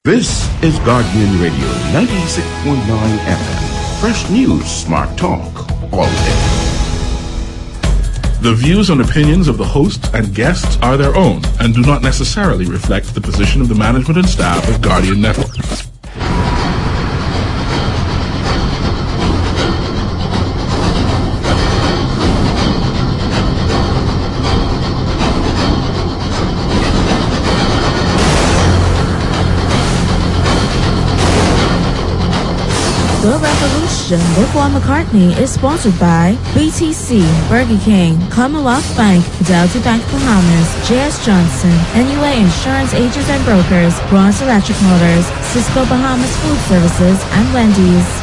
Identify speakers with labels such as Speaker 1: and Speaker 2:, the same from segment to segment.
Speaker 1: This is Guardian Radio 96.9 FM. Fresh news, smart talk, all day.
Speaker 2: The views and opinions of the hosts and guests are their own and do not necessarily reflect the position of the management and staff of Guardian Network.
Speaker 3: The Revolution with Paul McCartney is sponsored by BTC, Burger King, Commonwealth Bank, Delta Bank Bahamas, J.S. Johnson, NUA Insurance Agents and Brokers, Bronze Electric Motors, Cisco Bahamas Food Services, and Wendy's.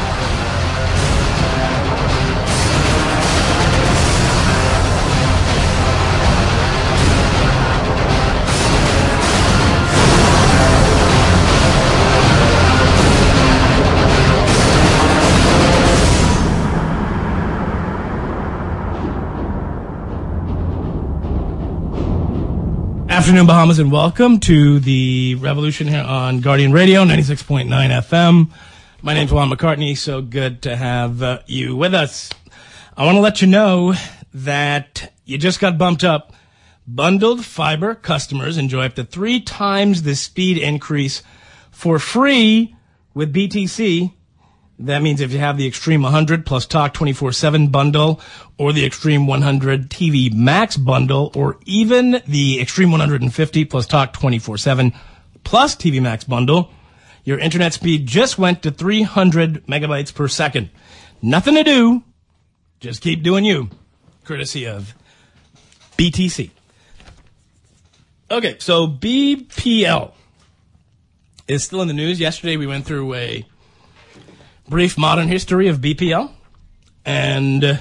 Speaker 4: Afternoon, Bahamas, and welcome to the Revolution here on Guardian Radio, 96.9 FM. My name's Juan McCartney. So good to have you with us. I want to let you know that you just got bumped up. Bundled fiber customers enjoy up to 3 times the speed increase for free with BTC. That means if you have the Extreme 100 plus Talk 24/7 bundle, or the Extreme 100 TV Max bundle, or even the Extreme 150 plus Talk 24/7 plus TV Max bundle, your internet speed just went to 300 megabytes per second. Nothing to do. Just keep doing you. Courtesy of BTC. Okay, so BPL is still in the news. Yesterday we went through a brief modern history of BPL, and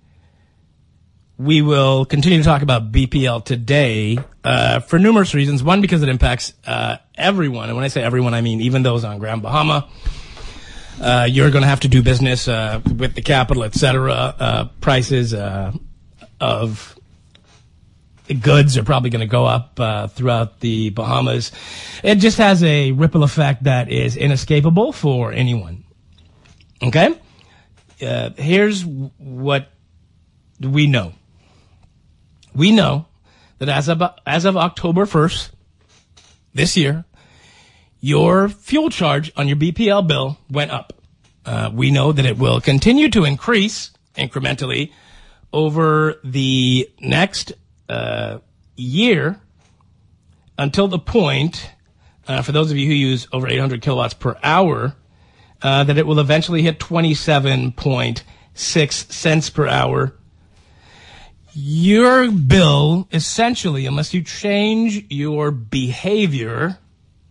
Speaker 4: we will continue to talk about BPL today for numerous reasons. One, because it impacts everyone, and when I say everyone, I mean even those on Grand Bahama. You're going to have to do business with the capital, etc. Prices of goods are probably going to go up throughout the Bahamas. It just has a ripple effect that is inescapable for anyone. Okay? Here's what we know. We know that as of October 1st this year, your fuel charge on your BPL bill went up. We know that it will continue to increase incrementally over the next year until the point, for those of you who use over 800 kilowatts per hour, that it will eventually hit 27.6 cents per hour. Your bill, essentially, unless you change your behavior,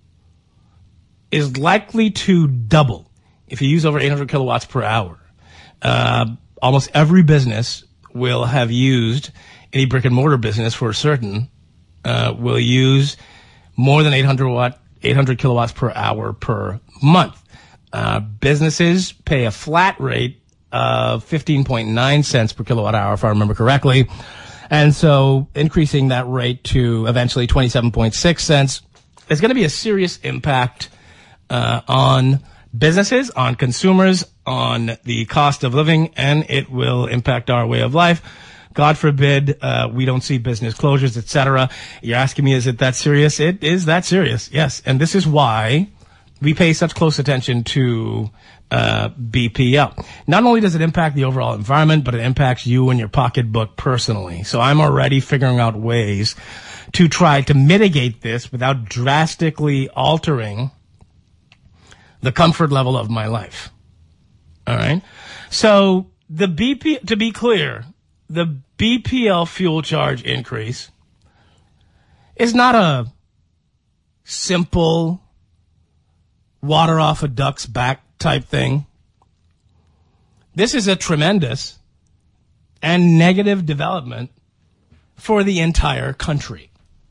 Speaker 4: is likely to double if you use over 800 kilowatts per hour. Almost every business will have used, any brick and mortar business for certain, will use more than 800 kilowatts per hour per month. Businesses pay a flat rate of 15.9 cents per kilowatt hour, if I remember correctly. And so increasing that rate to eventually 27.6 cents is going to be a serious impact on businesses, on consumers, on the cost of living, and it will impact our way of life. God forbid we don't see business closures, etc. You're asking me, is it that serious? It is that serious, yes. And this is why we pay such close attention to BPL. Not only does it impact the overall environment, but it impacts you and your pocketbook personally. So I'm already figuring out ways to try to mitigate this without drastically altering the comfort level of my life. All right? So to be clear, the BPL fuel charge increase is not a simple water off a duck's back type thing. This is a tremendous and negative development for the entire country.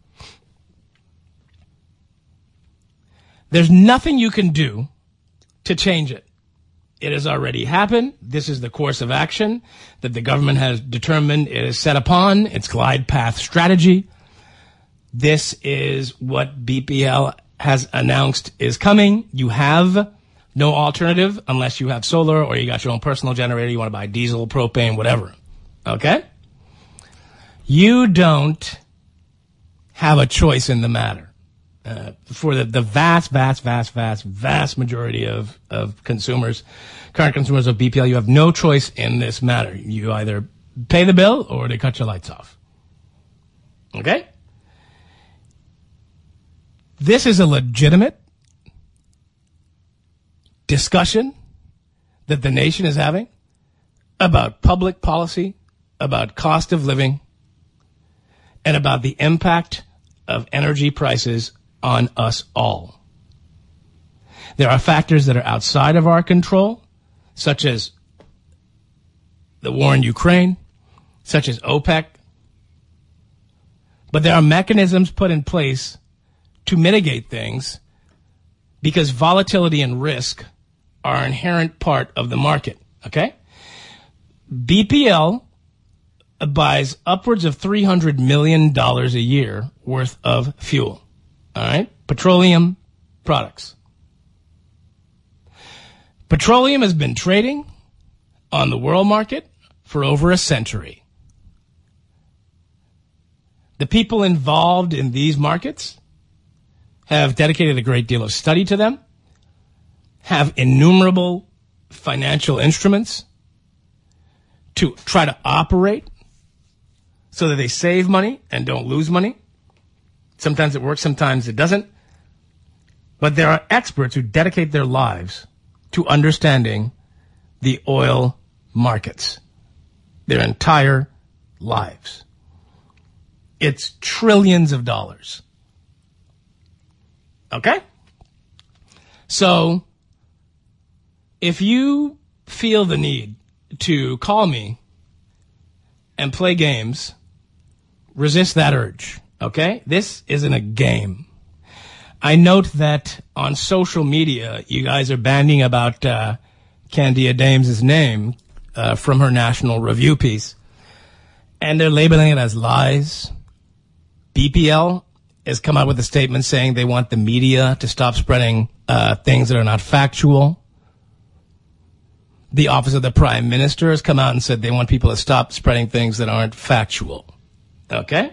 Speaker 4: There's nothing you can do to change it. It has already happened. This is the course of action that the government has determined it is set upon, its glide path strategy. This is what BPL has announced is coming. You have no alternative unless you have solar or you got your own personal generator. You want to buy diesel, propane, whatever. Okay? You don't have a choice in the matter. For the vast majority of consumers, current consumers of BPL, you have no choice in this matter. You either pay the bill or they cut your lights off. Okay? This is a legitimate discussion that the nation is having about public policy, about cost of living, and about the impact of energy prices on us all. There are factors that are outside of our control, such as the war in Ukraine, such as OPEC. But there are mechanisms put in place to mitigate things because volatility and risk are an inherent part of the market, okay? BPL buys upwards of $300 million a year worth of fuel, all right? Petroleum products. Petroleum has been trading on the world market for over a century. The people involved in these markets have dedicated a great deal of study to them, have innumerable financial instruments to try to operate so that they save money and don't lose money. Sometimes it works, sometimes it doesn't. But there are experts who dedicate their lives to understanding the oil markets, their entire lives. It's trillions of dollars. Okay? So, if you feel the need to call me and play games, resist that urge. Okay? This isn't a game. I note that on social media, you guys are banding about Candia Dames' name from her National Review piece. And they're labeling it as lies. BPL has come out with a statement saying they want the media to stop spreading things that are not factual. The Office of the Prime Minister has come out and said they want people to stop spreading things that aren't factual. Okay?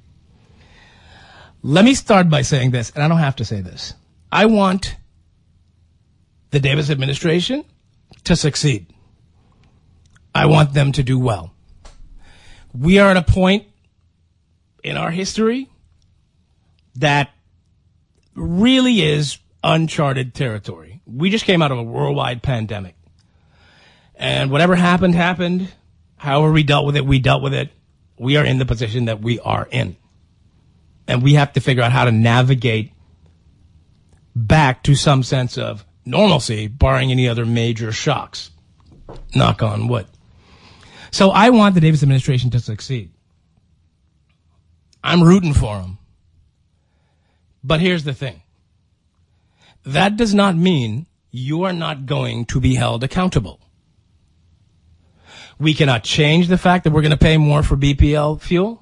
Speaker 4: Let me start by saying this, and I don't have to say this. I want the Davis administration to succeed. I want them to do well. We are at a point in our history that really is uncharted territory. We just came out of a worldwide pandemic. And whatever happened, happened. However we dealt with it, we dealt with it. We are in the position that we are in. And we have to figure out how to navigate back to some sense of normalcy, barring any other major shocks. Knock on wood. So I want the Davis administration to succeed. I'm rooting for them. But here's the thing. That does not mean you are not going to be held accountable. We cannot change the fact that we're going to pay more for BPL fuel.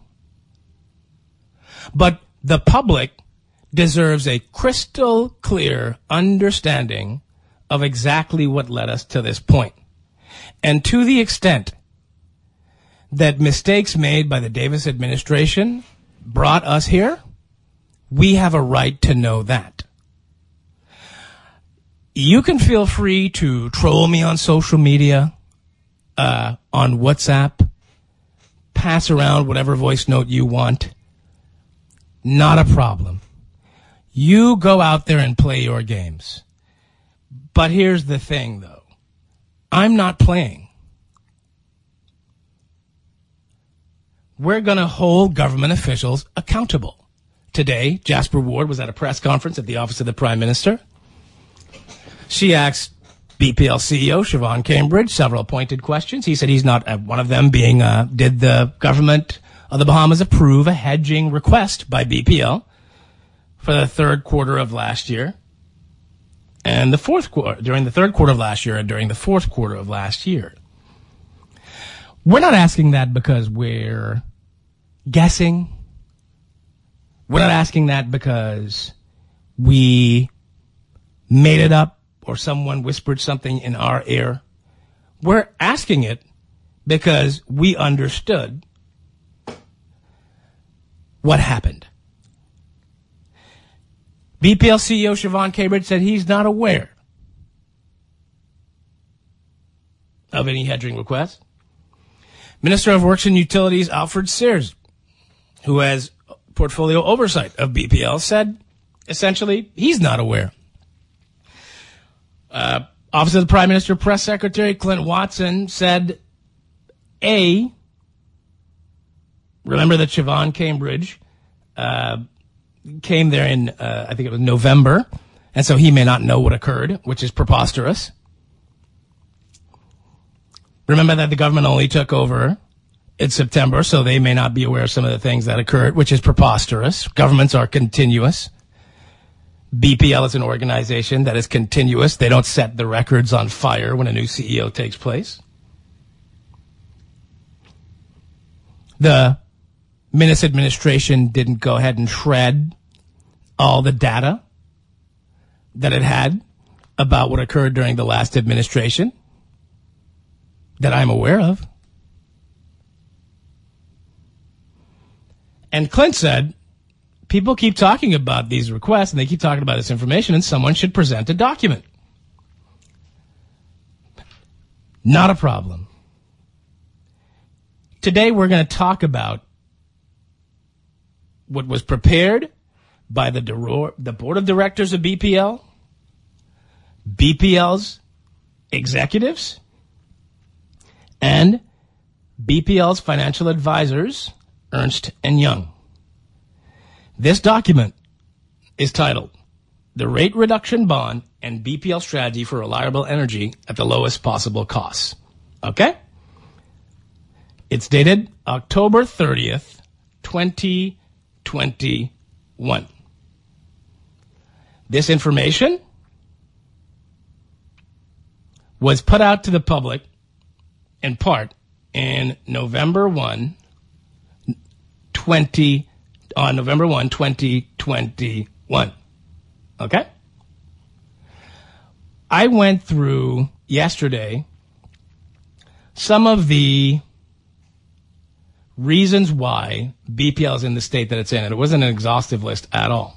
Speaker 4: But the public deserves a crystal clear understanding of exactly what led us to this point. And to the extent that mistakes made by the Davis administration brought us here, we have a right to know that. You can feel free to troll me on social media, on WhatsApp, pass around whatever voice note you want. Not a problem. You go out there and play your games. But here's the thing, though. I'm not playing. We're going to hold government officials accountable. Today, Jasper Ward was at a press conference at the Office of the Prime Minister. She asked BPL CEO Siobhan Cambridge several pointed questions. He said he's not one of them being, did the government of the Bahamas approve a hedging request by BPL for the third quarter of last year and the fourth quarter, during the third quarter of last year and during the fourth quarter of last year? We're not asking that because we're guessing. We're not asking that because we made it up or someone whispered something in our ear. We're asking it because we understood what happened. BPL CEO Siobhan Cambridge said he's not aware of any hedging requests. Minister of Works and Utilities Alfred Sears, who has portfolio oversight of BPL, said essentially he's not aware. Office of the Prime Minister Press Secretary Clint Watson said, remember that Siobhan Cambridge came there in, I think it was November, and so he may not know what occurred, which is preposterous. Remember that the government only took over in September, so they may not be aware of some of the things that occurred, which is preposterous. Governments are continuous. BPL is an organization that is continuous. They don't set the records on fire when a new CEO takes place. The Minnis administration didn't go ahead and shred all the data that it had about what occurred during the last administration that I'm aware of. And Clint said, people keep talking about these requests and they keep talking about this information and someone should present a document. Not a problem. Today we're going to talk about what was prepared by the board of directors of BPL, BPL's executives, and BPL's financial advisors, Ernst & Young. This document is titled The Rate Reduction Bond and BPL Strategy for Reliable Energy at the Lowest Possible Costs. Okay? It's dated October 30th, 2021. This information was put out to the public in part in November 1, 2021. Okay? I went through yesterday some of the reasons why BPL is in the state that it's in, and it wasn't an exhaustive list at all.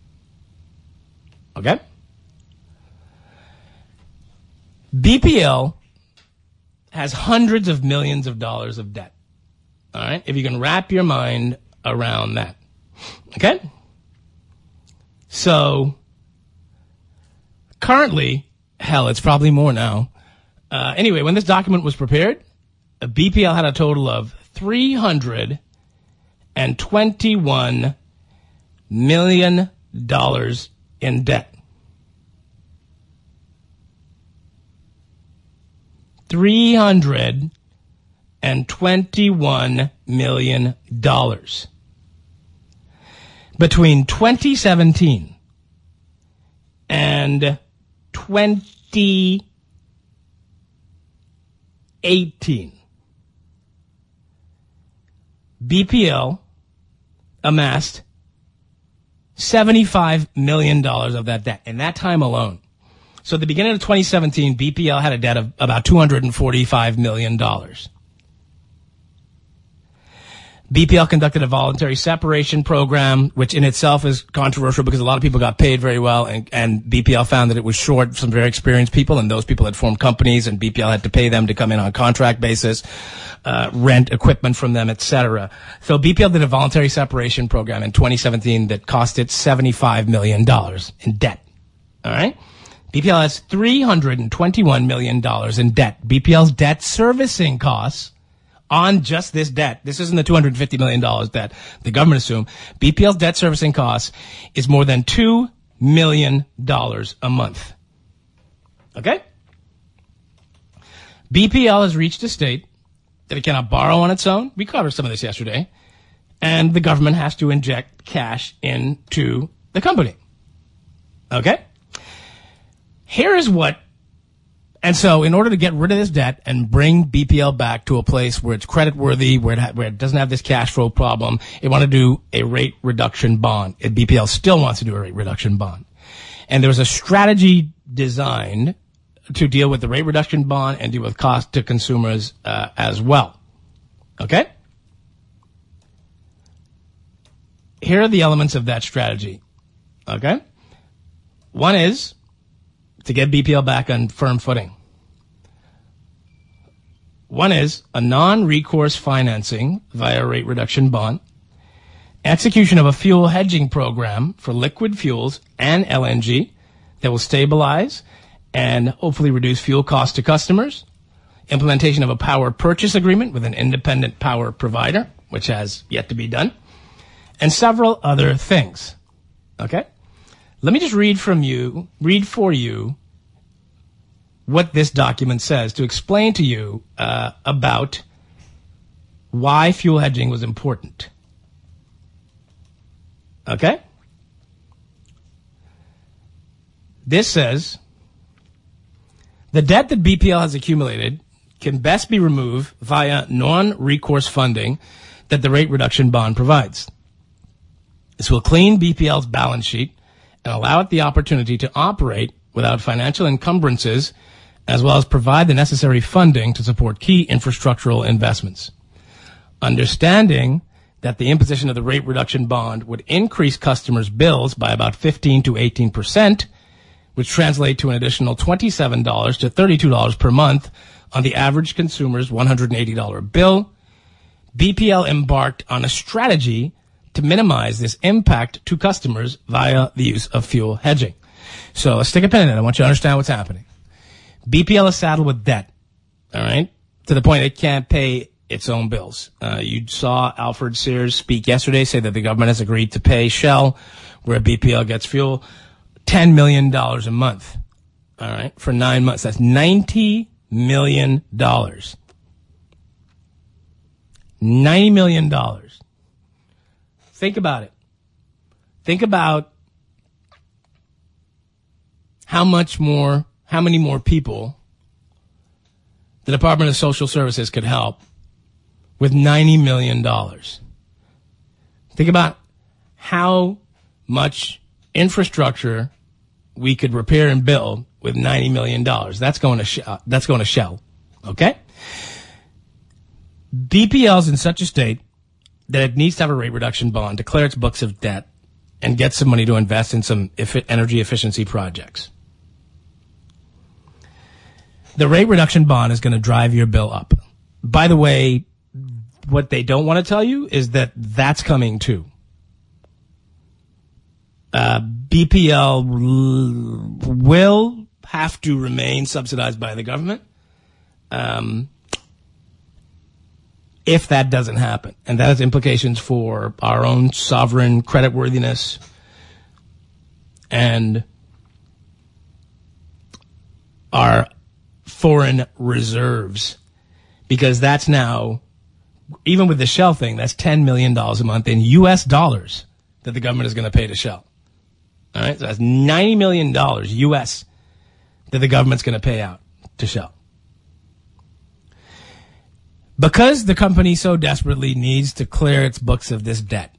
Speaker 4: Okay? BPL has hundreds of millions of dollars of debt. All right? If you can wrap your mind around that. Okay? So, currently, hell, it's probably more now. Anyway, when this document was prepared, BPL had a total of $321 million in debt. $321 million. Between 2017 and 2018, BPL amassed $75 million of that debt in that time alone. So at the beginning of 2017, BPL had a debt of about $245 million. BPL conducted a voluntary separation program, which in itself is controversial because a lot of people got paid very well, and BPL found that it was short some very experienced people, and those people had formed companies, and BPL had to pay them to come in on contract basis, rent equipment from them, etc. So BPL did a voluntary separation program in 2017 that cost it $75 million in debt. All right? BPL has $321 million in debt. BPL's debt servicing costs on just this debt, this isn't the $250 million that the government assumed, BPL's debt servicing costs is more than $2 million a month. Okay? BPL has reached a state that it cannot borrow on its own. We covered some of this yesterday. And the government has to inject cash into the company. Okay? Here is what And so in order to get rid of this debt and bring BPL back to a place where it's creditworthy, where it doesn't have this cash flow problem, it wanted to do a rate reduction bond. And BPL still wants to do a rate reduction bond. And there was a strategy designed to deal with the rate reduction bond and deal with cost to consumers as well. Okay? Here are the elements of that strategy. Okay? One is to get BPL back on firm footing. One is a non-recourse financing via rate reduction bond, execution of a fuel hedging program for liquid fuels and LNG that will stabilize and hopefully reduce fuel costs to customers, implementation of a power purchase agreement with an independent power provider, which has yet to be done, and several other things. Okay? Let me just read for you what this document says to explain to you about why fuel hedging was important. Okay? This says, the debt that BPL has accumulated can best be removed via non-recourse funding that the rate reduction bond provides. This will clean BPL's balance sheet and allow it the opportunity to operate without financial encumbrances, as well as provide the necessary funding to support key infrastructural investments. Understanding that the imposition of the rate reduction bond would increase customers' bills by about 15 to 18%, which translate to an additional $27 to $32 per month on the average consumer's $180 bill, BPL embarked on a strategy to minimize this impact to customers via the use of fuel hedging. So let's stick a pin in it. I want you to understand what's happening. BPL is saddled with debt, all right, to the point it can't pay its own bills. You saw Alfred Sears speak yesterday, say that the government has agreed to pay Shell, where BPL gets fuel, $10 million a month, all right, for 9 months. That's $90 million. $90 million. Think about it. Think about how many more people the Department of Social Services could help with $90 million. Think about how much infrastructure we could repair and build with $90 million. That's going to Shell. Okay? BPL's in such a state that it needs to have a rate reduction bond, declare its books of debt, and get some money to invest in some energy efficiency projects. The rate reduction bond is going to drive your bill up. By the way, what they don't want to tell you is that that's coming too. BPL will have to remain subsidized by the government if that doesn't happen. And that has implications for our own sovereign creditworthiness and our foreign reserves. Because that's now, even with the Shell thing, that's $10 million a month in U.S. dollars that the government is going to pay to Shell. All right, so that's $90 million U.S. that the government's going to pay out to Shell. Because the company so desperately needs to clear its books of this debt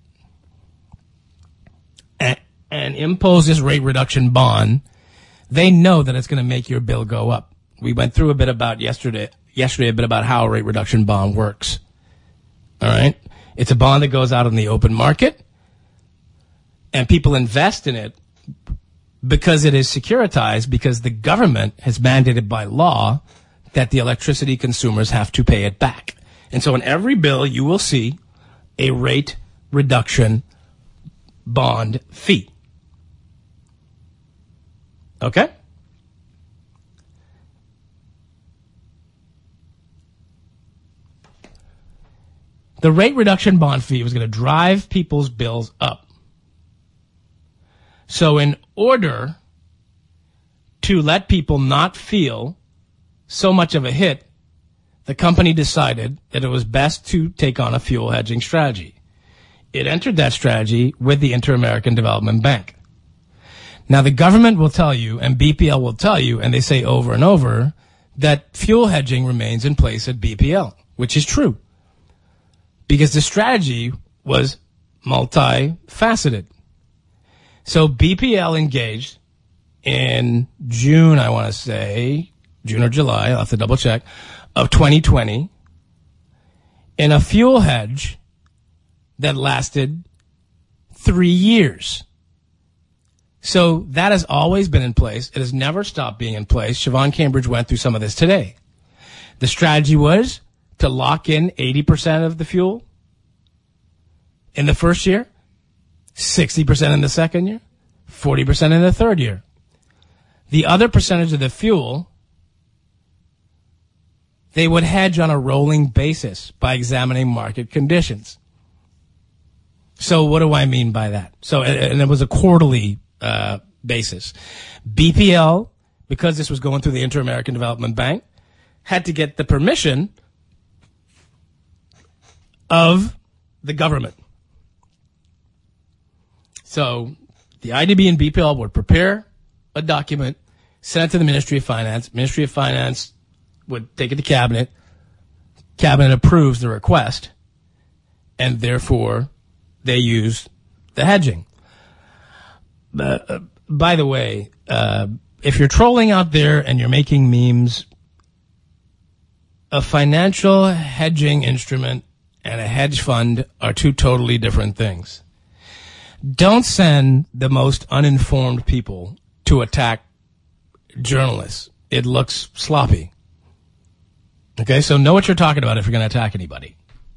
Speaker 4: and impose this rate reduction bond, they know that it's going to make your bill go up. We went through a bit about yesterday a bit about how a rate reduction bond works. All right? It's a bond that goes out on the open market, and people invest in it because it is securitized, because the government has mandated by law that the electricity consumers have to pay it back. And so in every bill, you will see a rate reduction bond fee. Okay? The rate reduction bond fee was going to drive people's bills up. So in order to let people not feel so much of a hit, the company decided that it was best to take on a fuel hedging strategy. It entered that strategy with the Inter-American Development Bank. Now, the government will tell you, and BPL will tell you, and they say over and over, that fuel hedging remains in place at BPL, which is true. Because the strategy was multifaceted. So BPL engaged in June, I want to say, June or July, I'll have to double check, of 2020, in a fuel hedge that lasted 3 years. So that has always been in place. It has never stopped being in place. Siobhan Cambridge went through some of this today. The strategy was to lock in 80% of the fuel in the first year, 60% in the second year, 40% in the third year. The other percentage of the fuel, they would hedge on a rolling basis by examining market conditions. So what do I mean by that? So, and it was a quarterly basis. BPL, because this was going through the Inter-American Development Bank, had to get the permission of the government. So the IDB and BPL would prepare a document, send it to the Ministry of Finance. Ministry of Finance would take it to Cabinet. Cabinet approves the request, and therefore they use the hedging. By the way, if you're trolling out there and you're making memes, a financial hedging instrument and a hedge fund are two totally different things. Don't send the most uninformed people to attack journalists. It looks sloppy. Okay, so know what you're talking about if you're going to attack anybody.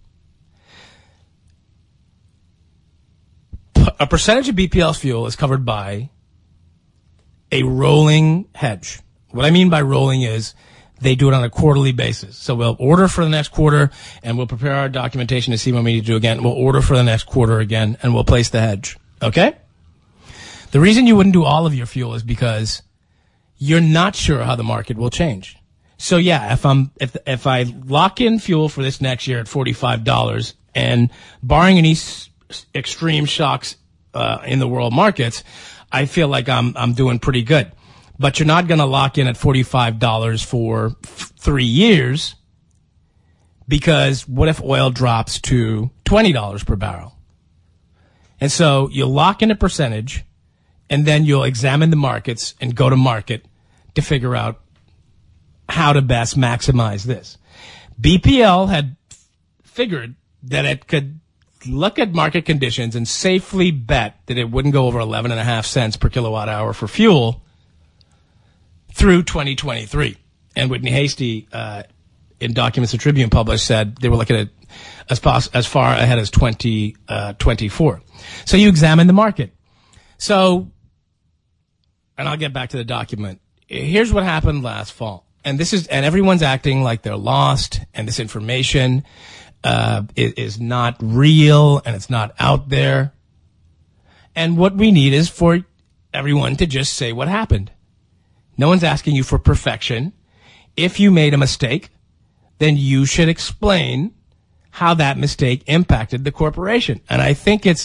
Speaker 4: A percentage of BPL's fuel is covered by a rolling hedge. What I mean by rolling is they do it on a quarterly basis. So we'll order for the next quarter, and we'll prepare our documentation to see what we need to do again. We'll order for the next quarter again, and we'll place the hedge. Okay? The reason you wouldn't do all of your fuel is because you're not sure how the market will change. So yeah, if I lock in fuel for this next year at $45, and barring any extreme shocks in the world markets, I feel like I'm doing pretty good. But you're not going to lock in at $45 for 3 years, because what if oil drops to $20 per barrel? And so you'll lock in a percentage, and then you'll examine the markets and go to market to figure out how to best maximize this. BPL had figured that it could look at market conditions and safely bet that it wouldn't go over 11.5 cents per kilowatt hour for fuel through 2023. And Whitney Hasty, in documents the Tribune published, said they were looking at as far ahead as 2024. So you examine the market. So, and I'll get back to the document. Here's what happened last fall. And everyone's acting like they're lost, and this information is not real, and it's not out there. And what we need is for everyone to just say what happened. No one's asking you for perfection. If you made a mistake, then you should explain how that mistake impacted the corporation. And I think it's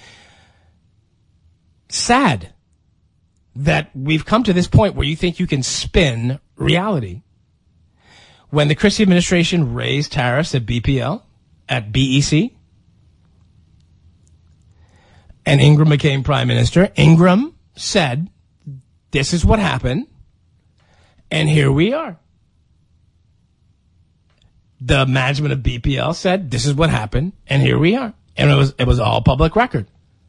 Speaker 4: sad that we've come to this point where you think you can spin reality. When the Christie administration raised tariffs at BPL, at BEC, and Ingram became prime minister, Ingram said, this is what happened, and here we are. The management of BPL said, this is what happened, and here we are. And it was all public record.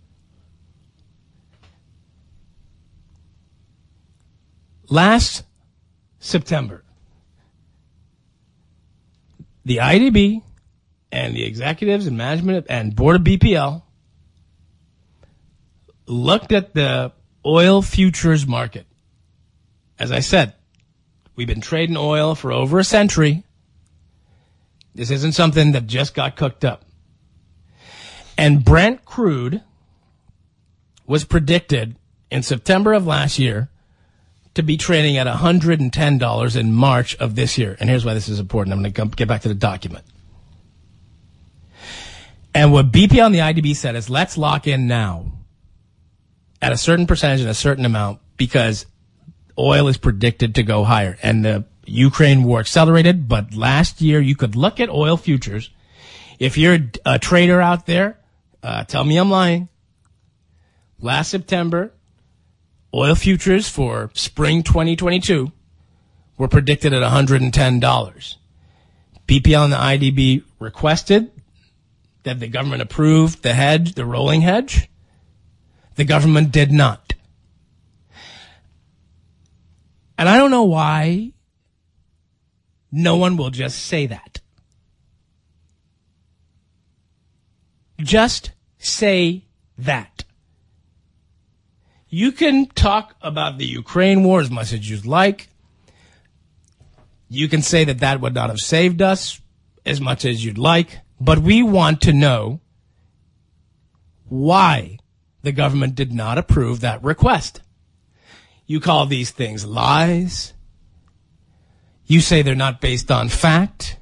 Speaker 4: Last September, the IDB and the executives and management and board of BPL looked at the oil futures market. As I said, we've been trading oil for over a century. This isn't something that just got cooked up. And Brent crude was predicted in September of last year to be trading at $110 in March of this year. And here's why this is important. I'm going to get back to the document. And what BPL and the IDB said is, let's lock in now at a certain percentage and a certain amount, because oil is predicted to go higher. And the Ukraine war accelerated, but last year you could look at oil futures. If you're a trader out there, tell me I'm lying. Last September, oil futures for spring 2022 were predicted at $110. BPL and the IDB requested that the government approve the hedge, the rolling hedge. The government did not. And I don't know why no one will just say that. Just say that. You can talk about the Ukraine war as much as you'd like. You can say that that would not have saved us as much as you'd like. But we want to know why the government did not approve that request. You call these things lies. You say they're not based on fact.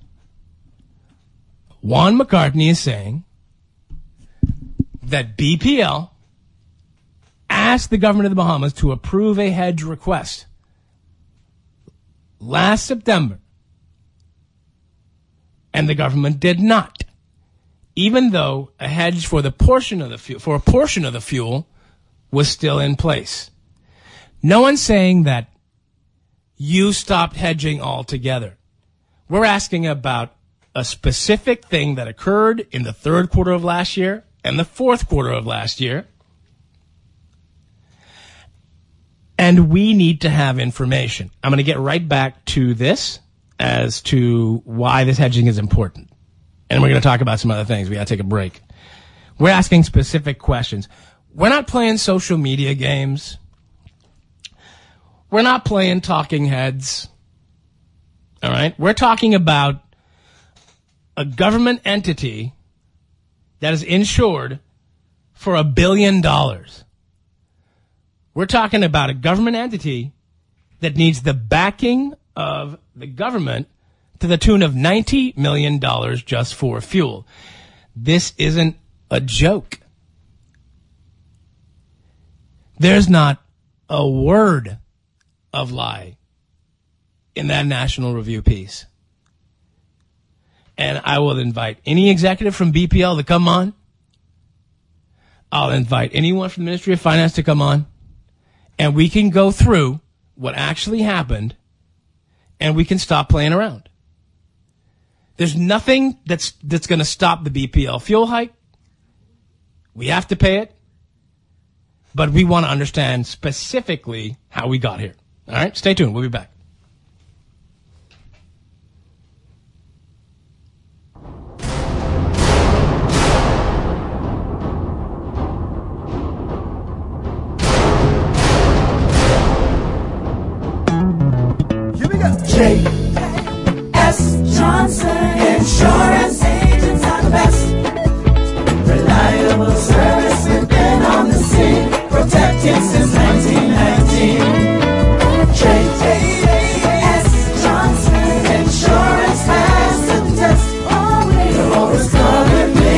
Speaker 4: Juan McCartney is saying that BPL asked the government of the Bahamas to approve a hedge request last September, and the government did not, even though a hedge for a portion of the fuel was still in place. No one's saying that you stopped hedging altogether. We're asking about a specific thing that occurred in the third quarter of last year and the fourth quarter of last year. And we need to have information. I'm going to get right back to this as to why this hedging is important. And we're going to talk about some other things. We got to take a break. We're asking specific questions. We're not playing social media games. We're not playing talking heads. All right? We're talking about a government entity that is insured for $1 billion. We're talking about a government entity that needs the backing of the government to the tune of $90 million just for fuel. This isn't a joke. There's not a word of lie in that National Review piece. And I will invite any executive from BPL to come on. I'll invite anyone from the Ministry of Finance to come on. And we can go through what actually happened, and we can stop playing around. There's nothing that's going to stop the BPL fuel hike. We have to pay it. But we want to understand specifically how we got here. All right? Stay tuned. We'll be back.
Speaker 5: J.S. Johnson Insurance agents are the best. Reliable service, we've been on the scene, protecting since 1919. J.S. Johnson Insurance has the test. You're always covering me.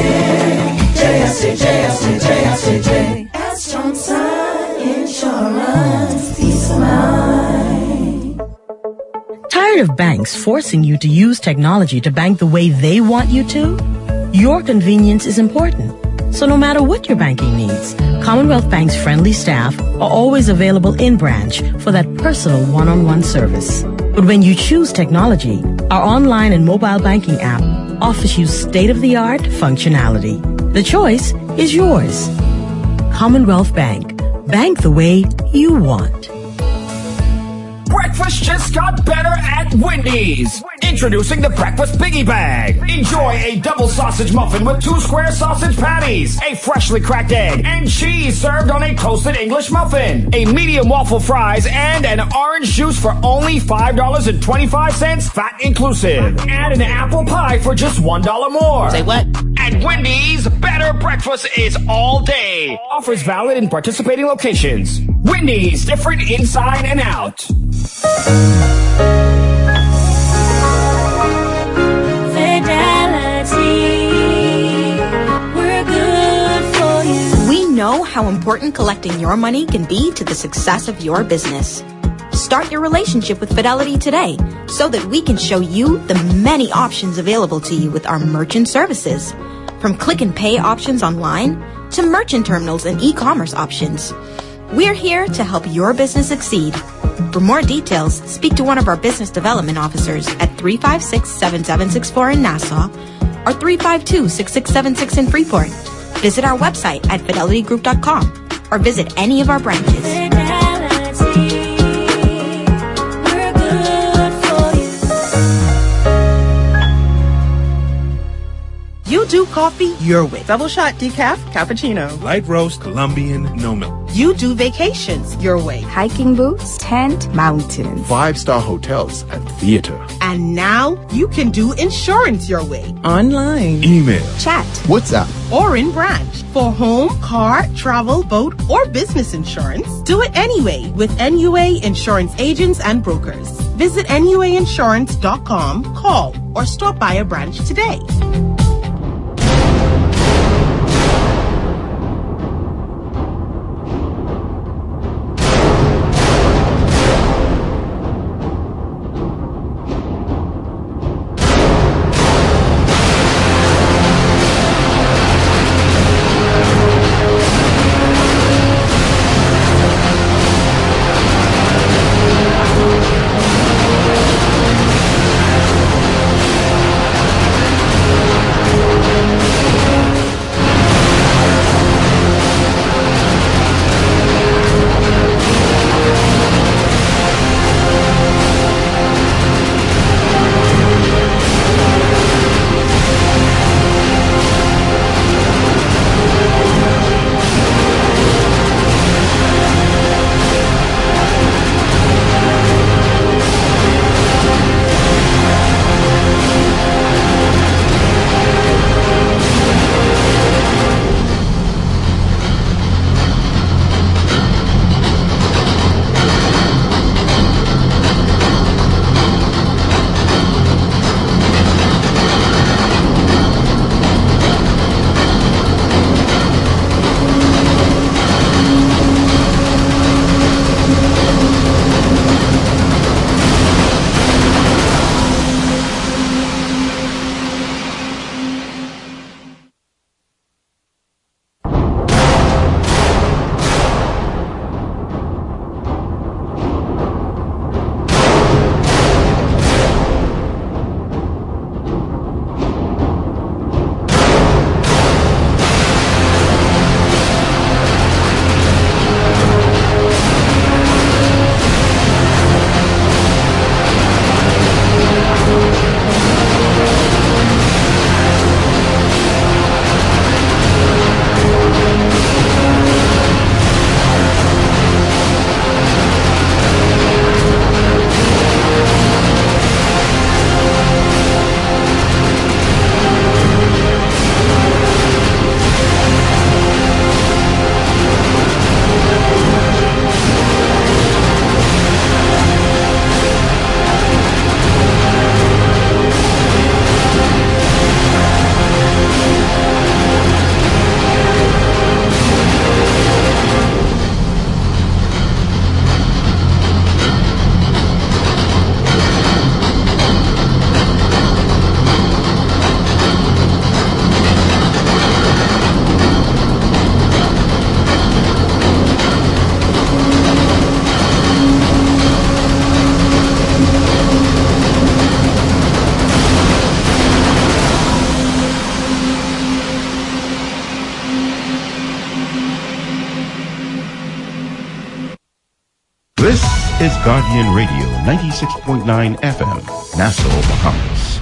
Speaker 5: J.S. Johnson Insurance, peace of mind.
Speaker 6: Tired of banks forcing you to use technology to bank the way they want you to? Your convenience is important. So no matter what your banking needs, Commonwealth Bank's friendly staff are always available in branch for that personal one-on-one service. But when you choose technology, our online and mobile banking app offers you state-of-the-art functionality. The choice is yours. Commonwealth Bank. Bank the way you want.
Speaker 7: Breakfast just got better at Wendy's. Introducing the Breakfast Biggie Bag. Enjoy a double sausage muffin with 2 square sausage patties, a freshly cracked egg, and cheese served on a toasted English muffin, a medium waffle fries, and an orange juice for only $5.25, VAT inclusive. Add an apple pie for just $1 more.
Speaker 8: Say what?
Speaker 7: At Wendy's, better breakfast is all day. Offers valid in participating locations. Wendy's, different inside and out.
Speaker 5: Fidelity, we're good for you.
Speaker 8: We know how important collecting your money can be to the success of your business. Start Start your relationship with Fidelity today so that we can show you the many options available to you with our merchant services. From click and pay options online to merchant terminals and e-commerce options. We're here to help your business succeed. For more details, speak to one of our business development officers at 356-7764 in Nassau or 352-6676 in Freeport. Visit our website at fidelitygroup.com or visit any of our branches.
Speaker 9: You do coffee your way. Double shot decaf, cappuccino.
Speaker 10: Light roast, Colombian, no milk.
Speaker 9: You do vacations your way.
Speaker 11: Hiking boots, tent, mountains.
Speaker 12: 5-star hotels and theater.
Speaker 9: And now you can do insurance your way.
Speaker 11: Online.
Speaker 10: Email.
Speaker 11: Chat.
Speaker 12: WhatsApp.
Speaker 9: Or in branch. For home, car, travel, boat, or business insurance. Do it anyway with NUA Insurance Agents and Brokers. Visit NUAinsurance.com, call, or stop by a branch today.
Speaker 1: This is Guardian Radio 96.9 FM, Nassau, Bahamas.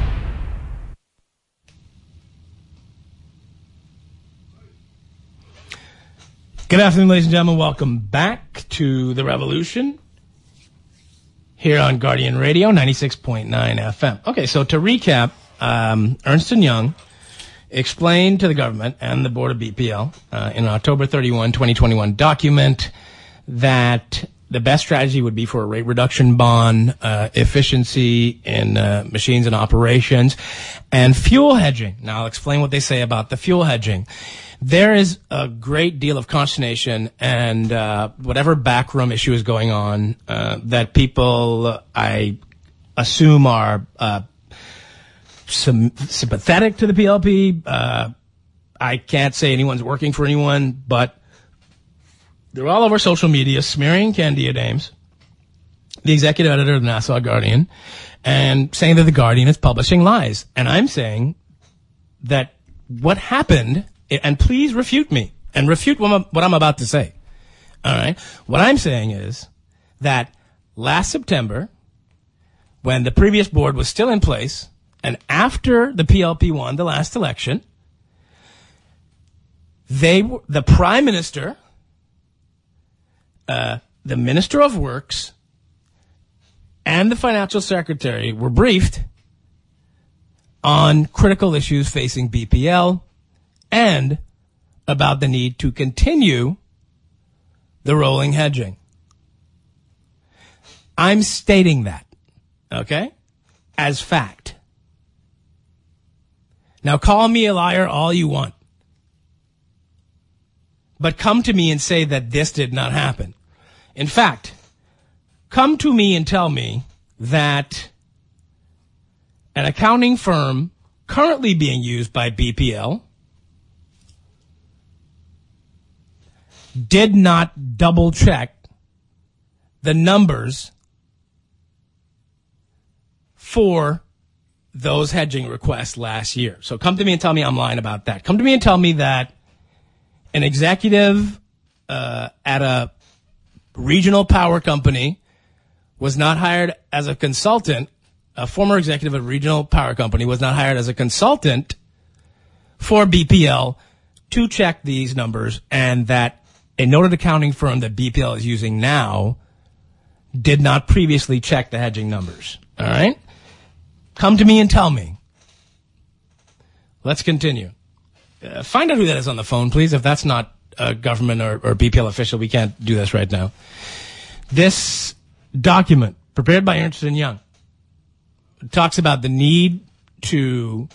Speaker 4: Good afternoon, ladies and gentlemen. Welcome back to The Revolution here on Guardian Radio 96.9 FM. Okay, so to recap, Ernst & Young explained to the government and the board of BPL in an October 31, 2021 document that the best strategy would be for a rate reduction bond, efficiency in machines and operations, and fuel hedging. Now I'll explain what they say about the fuel hedging. There is a great deal of consternation and whatever backroom issue is going on that people, I assume, are sympathetic to the PLP. I can't say anyone's working for anyone, but they're all over social media smearing Candia Dames, the executive editor of the Nassau Guardian, and saying that the Guardian is publishing lies. And I'm saying that what happened, and please refute me, and refute what I'm about to say. All right? What I'm saying is that last September, when the previous board was still in place, and after the PLP won the last election, the Prime Minister, the Minister of Works, and the Financial Secretary were briefed on critical issues facing BPL and about the need to continue the rolling hedging. I'm stating that, okay, as fact. Now call me a liar all you want, but come to me and say that this did not happen. In fact, come to me and tell me that an accounting firm currently being used by BPL did not double check the numbers for those hedging requests last year. So come to me and tell me I'm lying about that. Come to me and tell me that an executive at a regional power company was not hired as a consultant. A former executive of a regional power company was not hired as a consultant for BPL to check these numbers, and that a noted accounting firm that BPL is using now did not previously check the hedging numbers. All right? Come to me and tell me. Let's continue. Find out who that is on the phone, please. If that's not a government or BPL official, we can't do this right now. This document, prepared by Ernst & Young, talks about the need to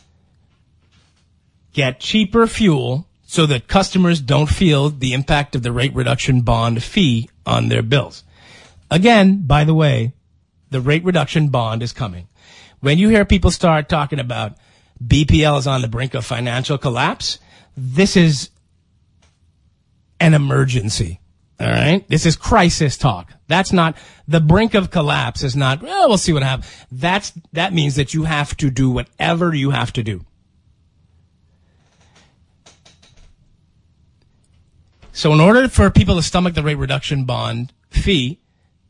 Speaker 4: get cheaper fuel so that customers don't feel the impact of the rate reduction bond fee on their bills. Again, by the way, the rate reduction bond is coming. When you hear people start talking about BPL is on the brink of financial collapse, this is an emergency. All right? This is crisis talk. That's not, the brink of collapse is not, well, we'll see what happens. That means that you have to do whatever you have to do. So in order for people to stomach the rate reduction bond fee,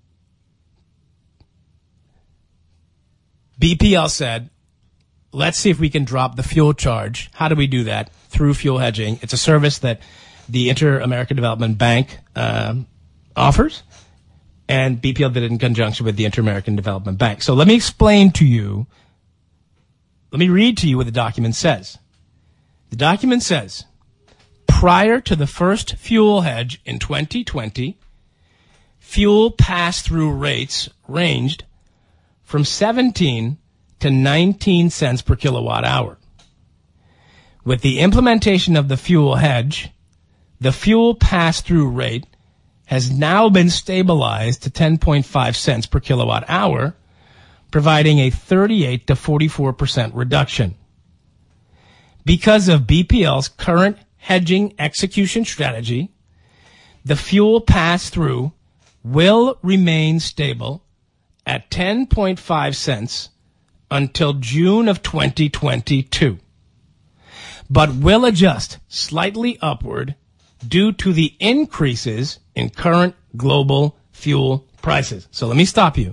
Speaker 4: BPL said, let's see if we can drop the fuel charge. How do we do that? Through fuel hedging. It's a service that the Inter-American Development Bank offers, and BPL did it in conjunction with the Inter-American Development Bank. So let me explain to you, let me read to you what the document says. The document says, prior to the first fuel hedge in 2020, fuel pass-through rates ranged from 17 to 19 cents per kilowatt hour. With the implementation of the fuel hedge, the fuel pass-through rate has now been stabilized to 10.5 cents per kilowatt hour, providing a 38 to 44% reduction. Because of BPL's current hedging execution strategy, the fuel pass-through will remain stable at 10.5 cents until June of 2022, but will adjust slightly upward due to the increases in current global fuel prices. So let me stop you.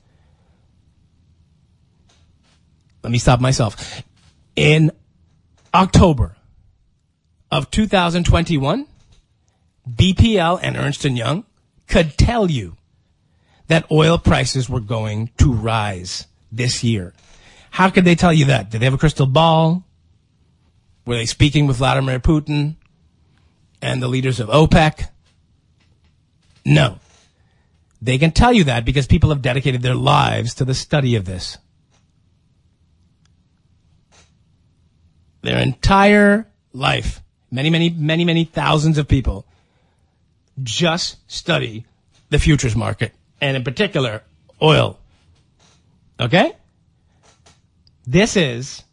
Speaker 4: Let me stop myself. In October of 2021, BPL and Ernst & Young could tell you that oil prices were going to rise this year. How could they tell you that? Did they have a crystal ball? Were they speaking with Vladimir Putin and the leaders of OPEC? No. They can tell you that because people have dedicated their lives to the study of this. Their entire life many thousands of people just study the futures market, and in particular, oil. Okay? This is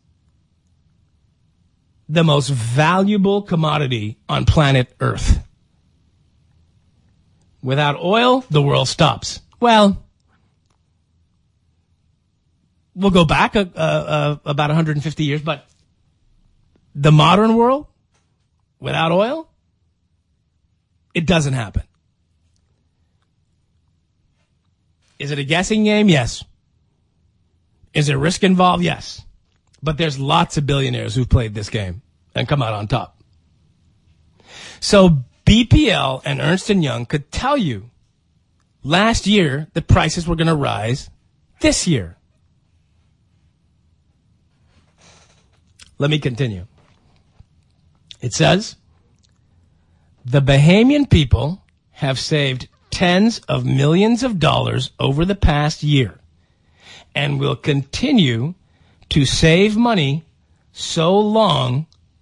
Speaker 4: the most valuable commodity on planet Earth. Without oil, the world stops. Well, we'll go back about 150 years, but the modern world, without oil, it doesn't happen. Is it a guessing game? Yes. Is there risk involved? Yes. But there's lots of billionaires who've played this game and come out on top. So BPL and Ernst & Young could tell you last year the prices were going to rise this year. Let me continue. It says, the Bahamian people have saved tens of millions of dollars over the past year and will continue to save money so long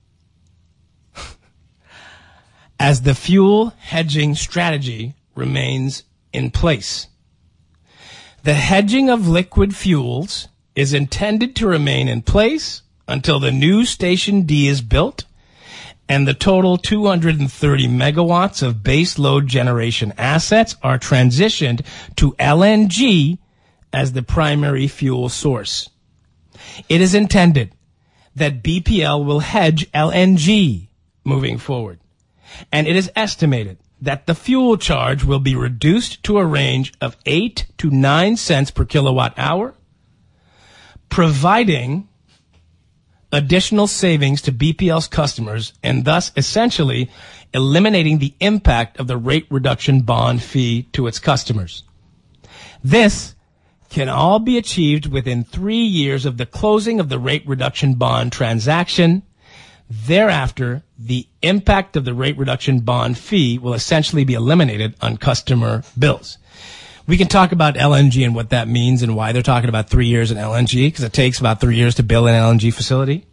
Speaker 4: as the fuel hedging strategy remains in place. The hedging of liquid fuels is intended to remain in place until the new Station D is built and the total 230 megawatts of base load generation assets are transitioned to LNG as the primary fuel source. It is intended that BPL will hedge LNG moving forward, and it is estimated that the fuel charge will be reduced to a range of 8 to 9 cents per kilowatt hour, providing additional savings to BPL's customers and thus essentially eliminating the impact of the rate reduction bond fee to its customers. This can all be achieved within 3 years of the closing of the rate reduction bond transaction. Thereafter, the impact of the rate reduction bond fee will essentially be eliminated on customer bills. We can talk about LNG and what that means and why they're talking about 3 years in LNG, because it takes about 3 years to build an LNG facility.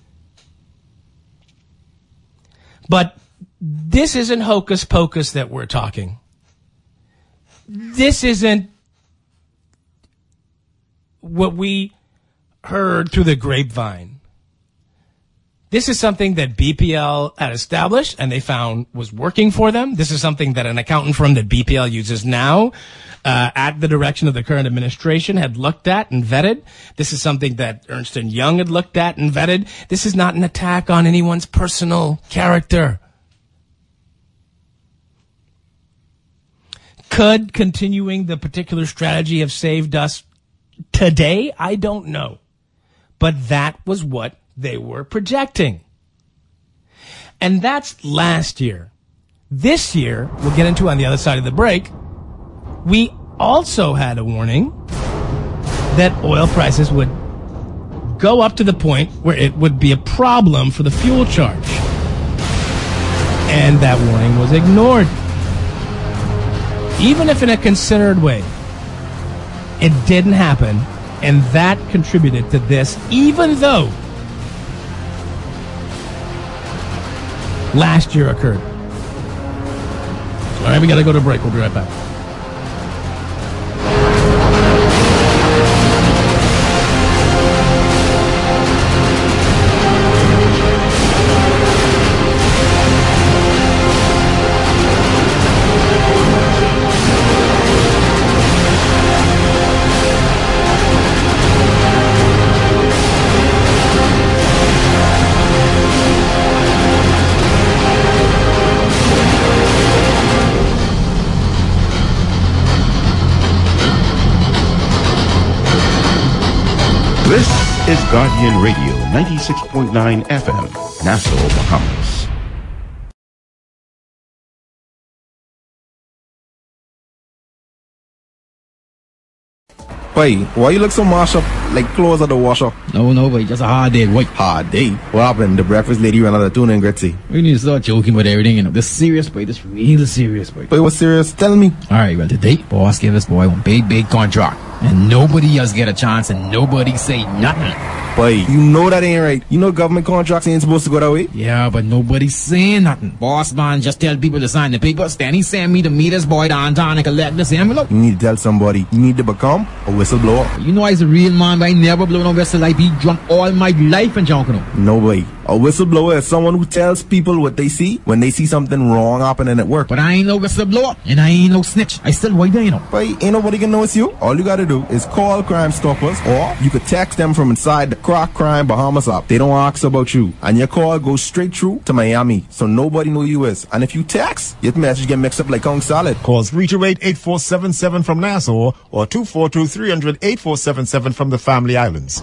Speaker 4: But this isn't hocus pocus that we're talking. This isn't what we heard through the grapevine. This is something that BPL had established and they found was working for them. This is something that an accountant firm that BPL uses now, at the direction of the current administration, had looked at and vetted. This is something that Ernst & Young had looked at and vetted. This is not an attack on anyone's personal character. Could continuing the particular strategy have saved us today? I don't know. But that was what they were projecting. And that's last year. This year, we'll get into on the other side of the break, we also had a warning that oil prices would go up to the point where it would be a problem for the fuel charge. And that warning was ignored. Even if in a considered way, it didn't happen, and that contributed to this, even though last year occurred. All right, we got to go to break. We'll be right back.
Speaker 1: This is Guardian Radio 96.9 FM, Nassau, Bahamas.
Speaker 13: Boy, why you look so mashed up like clothes at the washer?
Speaker 14: No, boy, just a hard day, boy.
Speaker 13: Hard day? What happened? The breakfast lady ran out of tuna and Gretzi.
Speaker 14: We need to start joking about everything, you know. This serious, boy. This real serious, boy.
Speaker 13: Boy, what's serious? Tell me.
Speaker 14: Alright, well, today, boss gave us, boy, one big contract. And nobody else get a chance and nobody say nothing.
Speaker 13: Boy, you know that ain't right. You know government contracts ain't supposed to go that way.
Speaker 14: Yeah, but nobody's saying nothing. Boss man just tell people to sign the papers, then he send me to meet his boy downtown and collect this envelope.
Speaker 13: You need to tell somebody. You need to become a whistleblower.
Speaker 14: You know I's a real man, but I never blow no whistle. I be drunk all my life and junk, you know.
Speaker 13: No way. A whistleblower is someone who tells people what they see when they see something wrong happening at work.
Speaker 14: But I ain't no whistleblower, and I ain't no snitch. I still white there, you know.
Speaker 13: But ain't nobody can know it's you. All you gotta do is call Crime Stoppers, or you could text them from inside the Crack Crime Bahamas app. They don't ask about you, and your call goes straight through to Miami, so nobody know you is. And if you text, your message get mixed up like Kong Salad.
Speaker 15: Calls 328-8477 from Nassau, or 242-300-8477 from the Family Islands.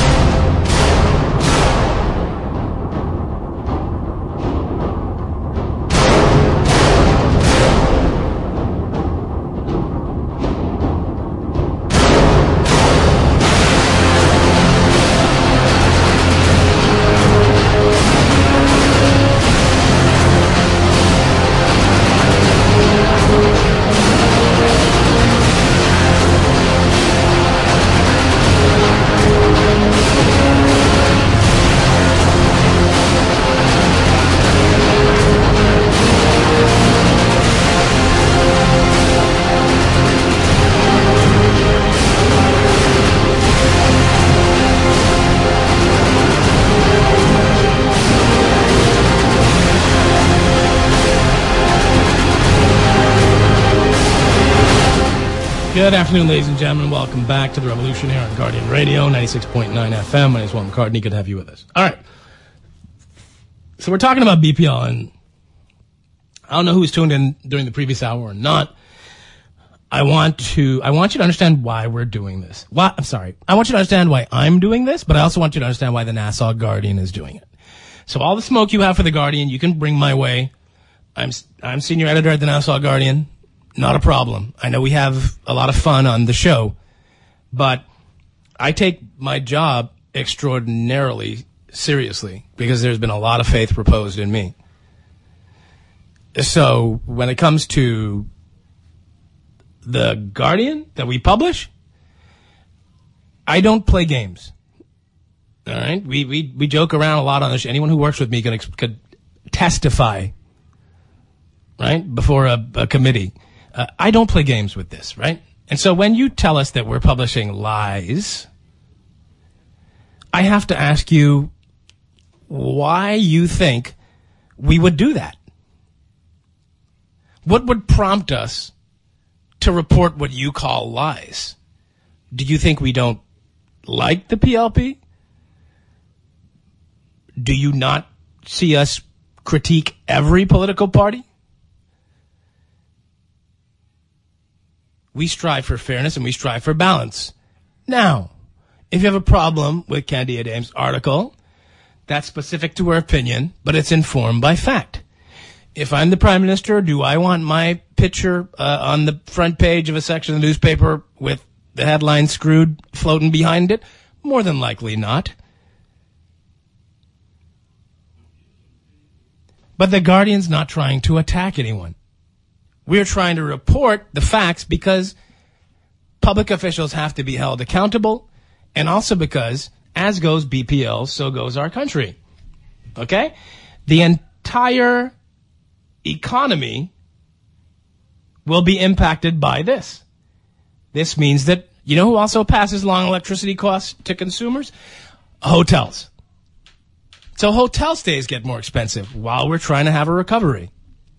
Speaker 4: Good afternoon, ladies and gentlemen. Welcome back to The Revolution here on Guardian Radio, 96.9 FM. My name is Will McCartney. Good to have you with us. All right. So we're talking about BPL, and I don't know who was tuned in during the previous hour or not. I want you to understand why we're doing this. I want you to understand why I'm doing this, but I also want you to understand why the Nassau Guardian is doing it. So all the smoke you have for the Guardian, you can bring my way. I'm senior editor at the Nassau Guardian. Not a problem. I know we have a lot of fun on the show, but I take my job extraordinarily seriously because there's been a lot of faith reposed in me. So when it comes to the Guardian that we publish, I don't play games. All right? We joke around a lot on the show. Anyone who works with me could testify, right, before a committee. I don't play games with this, right? And so when you tell us that we're publishing lies, I have to ask you why you think we would do that. What would prompt us to report what you call lies? Do you think we don't like the PLP? Do you not see us critique every political party? We strive for fairness and we strive for balance. Now, if you have a problem with Candia Dame's article, that's specific to her opinion, but it's informed by fact. If I'm the Prime Minister, do I want my picture on the front page of a section of the newspaper with the headline screwed floating behind it? More than likely not. But the Guardian's not trying to attack anyone. We're trying to report the facts because public officials have to be held accountable, and also because, as goes BPL, so goes our country. Okay? The entire economy will be impacted by this. This means that, you know who also passes along electricity costs to consumers? Hotels. So hotel stays get more expensive while we're trying to have a recovery.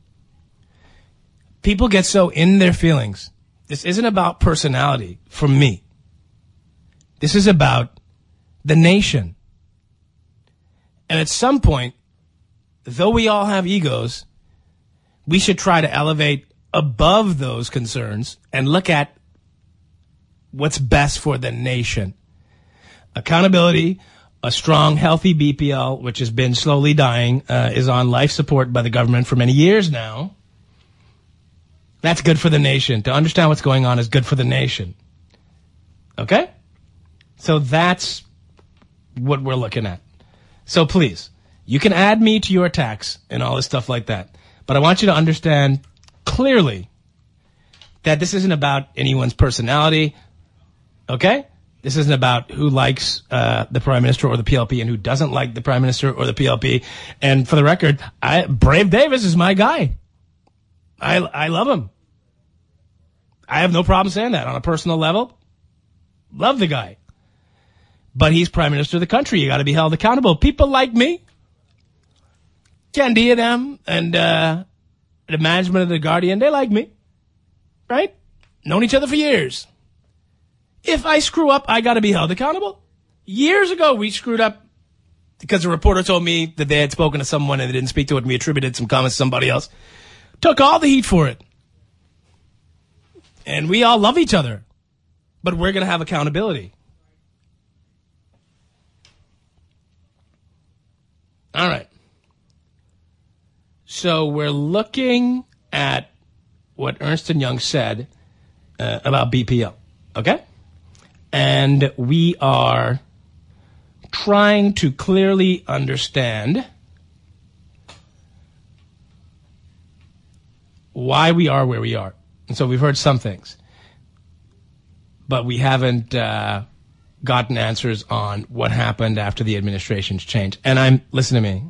Speaker 4: People get so in their feelings. This isn't about personality for me. This is about the nation. And at some point, though we all have egos, we should try to elevate above those concerns and look at what's best for the nation. Accountability, a strong, healthy BPL, which has been slowly dying, is on life support by the government for many years now. That's good for the nation. To understand what's going on is good for the nation. Okay? So that's what we're looking at. So please, you can add me to your attacks and all this stuff like that. But I want you to understand clearly that this isn't about anyone's personality. Okay? This isn't about who likes the Prime Minister or the PLP and who doesn't like the Prime Minister or the PLP. And for the record, Brave Davis is my guy. I love him. I have no problem saying that on a personal level. Love the guy. But he's Prime Minister of the country. You got to be held accountable. People like me, Ken Diadem, and the management of The Guardian, they like me. Right? Known each other for years. If I screw up, I got to be held accountable. Years ago, we screwed up because a reporter told me that they had spoken to someone and they didn't speak to it, and we attributed some comments to somebody else. Took all the heat for it. And we all love each other. But we're going to have accountability. All right. So we're looking at what Ernst & Young said about BPL. Okay? And we are trying to clearly understand why we are where we are. And so we've heard some things, but we haven't gotten answers on what happened after the administration's change. And listen to me.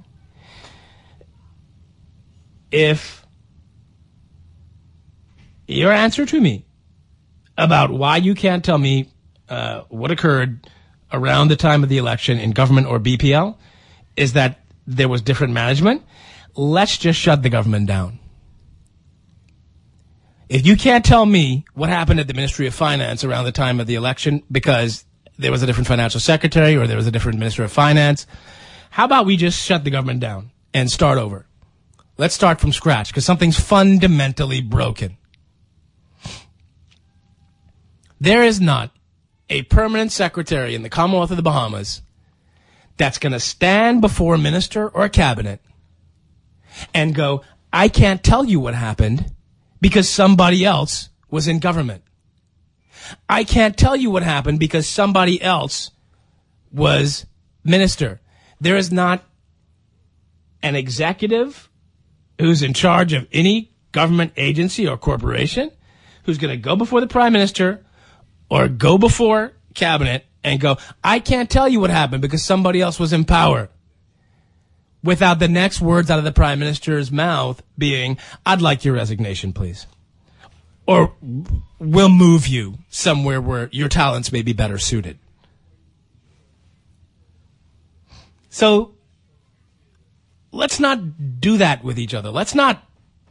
Speaker 4: If your answer to me about why you can't tell me what occurred around the time of the election in government or BPL is that there was different management, let's just shut the government down. If you can't tell me what happened at the Ministry of Finance around the time of the election because there was a different financial secretary or there was a different Minister of Finance, how about we just shut the government down and start over? Let's start from scratch because something's fundamentally broken. There is not a permanent secretary in the Commonwealth of the Bahamas that's going to stand before a minister or a cabinet and go, I can't tell you what happened because somebody else was in government. I can't tell you what happened because somebody else was minister. There is not an executive who's in charge of any government agency or corporation who's going to go before the Prime Minister or go before cabinet and go, I can't tell you what happened because somebody else was in power. Without the next words out of the Prime Minister's mouth being, I'd like your resignation, please. Or we'll move you somewhere where your talents may be better suited. So let's not do that with each other. Let's not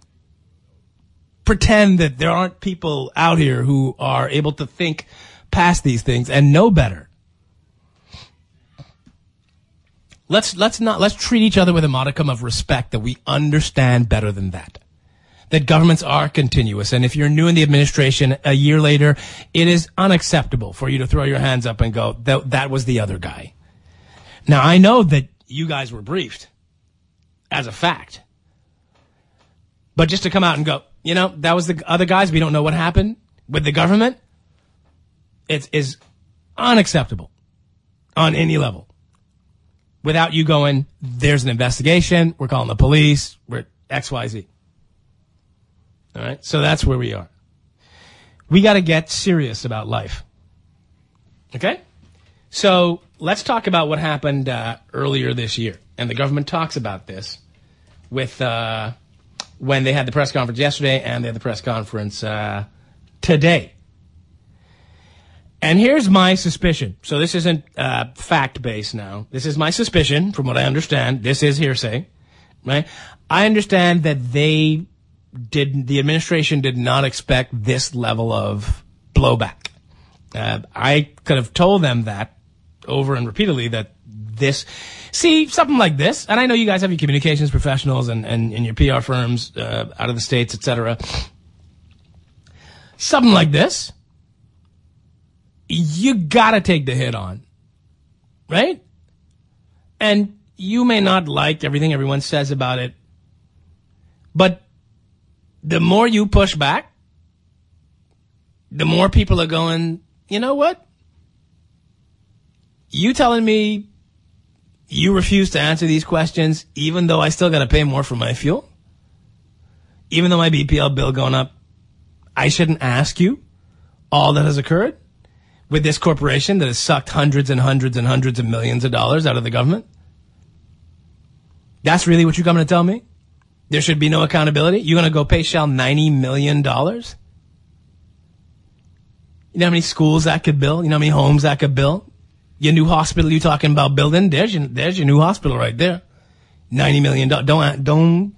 Speaker 4: pretend that there aren't people out here who are able to think past these things and know better. Let's treat each other with a modicum of respect that we understand better than that. That governments are continuous, and if you're new in the administration a year later, it is unacceptable for you to throw your hands up and go, that was the other guy. Now, I know that you guys were briefed as a fact. But just to come out and go, that was the other guys, we don't know what happened with the government, it is unacceptable on any level. Without you going, there's an investigation, we're calling the police, we're XYZ. All right? So that's where we are. We got to get serious about life. Okay? So let's talk about what happened earlier this year. And the government talks about this with when they had the press conference yesterday and they had the press conference today. And here's my suspicion. So this isn't fact-based now. This is my suspicion, from what I understand. This is hearsay, right? I understand that the administration did not expect this level of blowback. I could have told them that over and repeatedly that something like this, and I know you guys have your communications professionals and your PR firms out of the States, etc. Something like this, you gotta take the hit on, right? And you may not like everything everyone says about it, but the more you push back, the more people are going, you know what? You telling me you refuse to answer these questions even though I still got to pay more for my fuel? Even though my BPL bill going up, I shouldn't ask you all that has occurred? with this corporation that has sucked hundreds and hundreds and hundreds of millions of dollars out of the government? That's really what you're coming to tell me? There should be no accountability? You're going to go pay Shell $90 million? You know how many schools that could build? You know how many homes that could build? Your new hospital you talking about building? There's your new hospital right there. $90 million. Don't.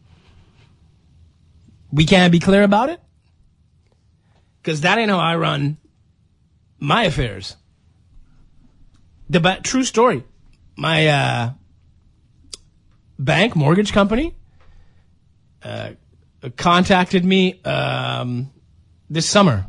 Speaker 4: We can't be clear about it? Because that ain't how I run my affairs. True story. My bank, mortgage company, contacted me this summer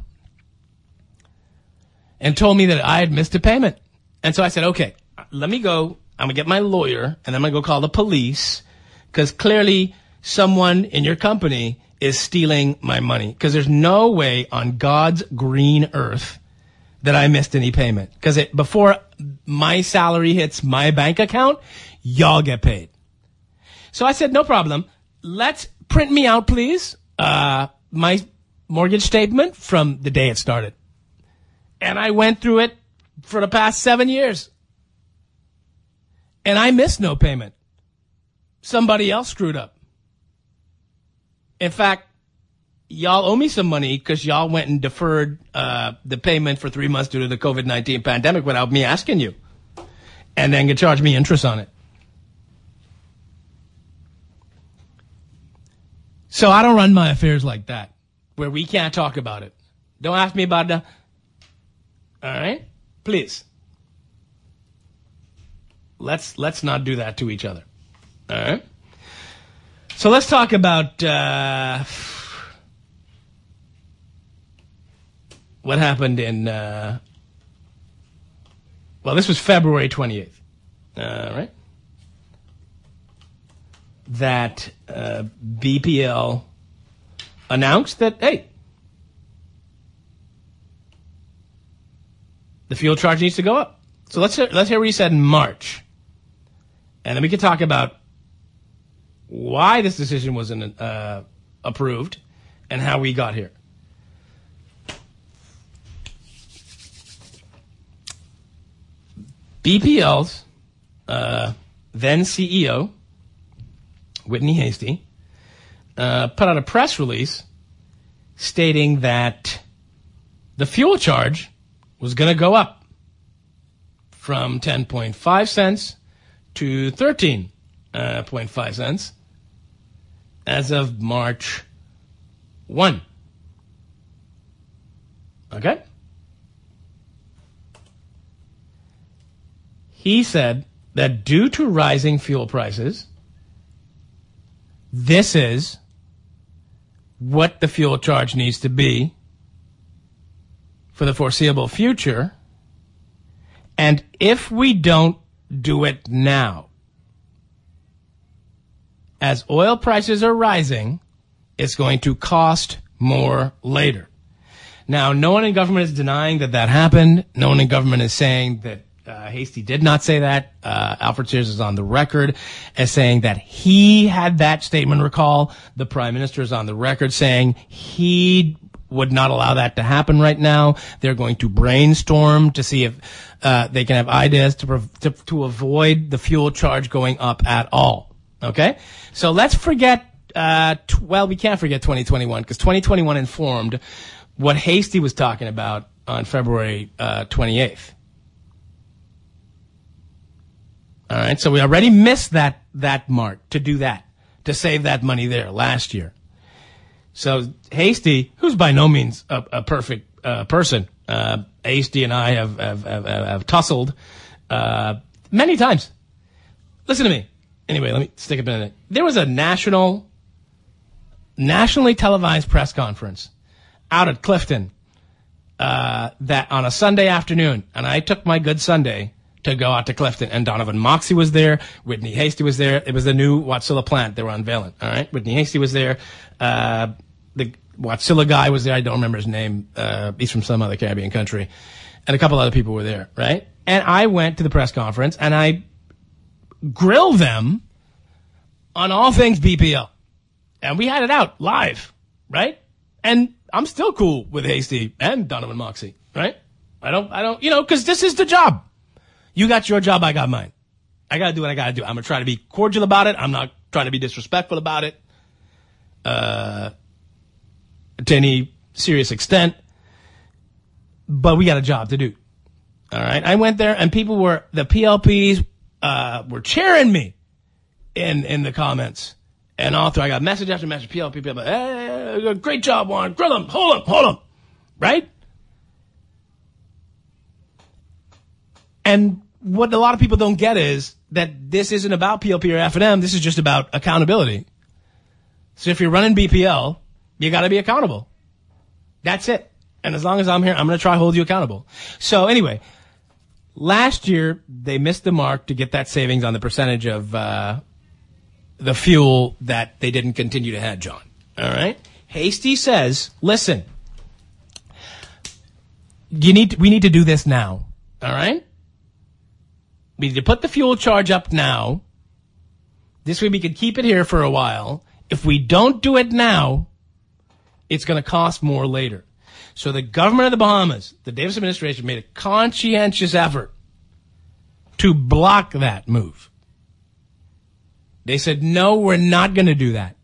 Speaker 4: and told me that I had missed a payment. And so I said, okay, let me go. I'm going to get my lawyer, and I'm going to go call the police, because clearly someone in your company is stealing my money, because there's no way on God's green earth that I missed any payment. Because before my salary hits my bank account, y'all get paid. So I said, no problem. Let's print me out, please, my mortgage statement from the day it started. And I went through it for the past 7 years. And I missed no payment. Somebody else screwed up. In fact, y'all owe me some money because y'all went and deferred the payment for 3 months due to the COVID-19 pandemic without me asking you. And then you charge me interest on it. So I don't run my affairs like that, where we can't talk about it. Don't ask me about the... All right? Please. Let's not do that to each other. All right? So let's talk about what happened in... well, this was February 28th. Right? That BPL announced that, hey, the fuel charge needs to go up. So let's hear what he said in March. And then we can talk about why this decision wasn't approved and how we got here. BPL's then CEO, Whitney Hasty, put out a press release stating that the fuel charge was going to go up from 10.5 cents to 13.5 cents as of March 1. Okay? He said that due to rising fuel prices, this is what the fuel charge needs to be for the foreseeable future. And if we don't do it now, as oil prices are rising, it's going to cost more later. Now, no one in government is denying that that happened. No one in government is saying that Hasty did not say that. Alfred Sears is on the record as saying that he had that statement recall. The Prime Minister is on the record saying he would not allow that to happen right now. They're going to brainstorm to see if they can have ideas to avoid the fuel charge going up at all. Okay? So let's forget, we can't forget 2021, because 2021 informed what Hasty was talking about on February 28th. All right, so we already missed that mark to do that, to save that money there last year. So Hasty, who's by no means a perfect person, Hasty and I have tussled many times. Listen to me. Anyway, let me stick a pin in it. There was a nationally televised press conference out at Clifton that on a Sunday afternoon, and I took my good Sunday to go out to Clifton, and Donovan Moxey was there, Whitney Hasty was there. It was the new Wärtsilä plant they were unveiling. All right, Whitney Hasty was there. The Wärtsilä guy was there. I don't remember his name. He's from some other Caribbean country, and a couple other people were there. Right, and I went to the press conference and I grilled them on all things BPL, and we had it out live. Right, and I'm still cool with Hasty and Donovan Moxey. Right, I don't, because this is the job. You got your job, I got mine. I got to do what I got to do. I'm going to try to be cordial about it. I'm not trying to be disrespectful about it to any serious extent. But we got a job to do. All right? I went there, and the PLPs were cheering me in the comments. And all through, I got message after message, PLP people, hey, great job, Warren. Grill him. Hold him. Right? And what a lot of people don't get is that this isn't about PLP or F&M. This is just about accountability. So if you're running BPL, you got to be accountable. That's it. And as long as I'm here, I'm going to try to hold you accountable. So anyway, last year, they missed the mark to get that savings on the percentage of the fuel that they didn't continue to hedge on. All right? Hasty says, listen, we need to do this now. All right? We need to put the fuel charge up now. This way we can keep it here for a while. If we don't do it now, it's going to cost more later. So the government of the Bahamas, the Davis administration, made a conscientious effort to block that move. They said, no, we're not going to do that.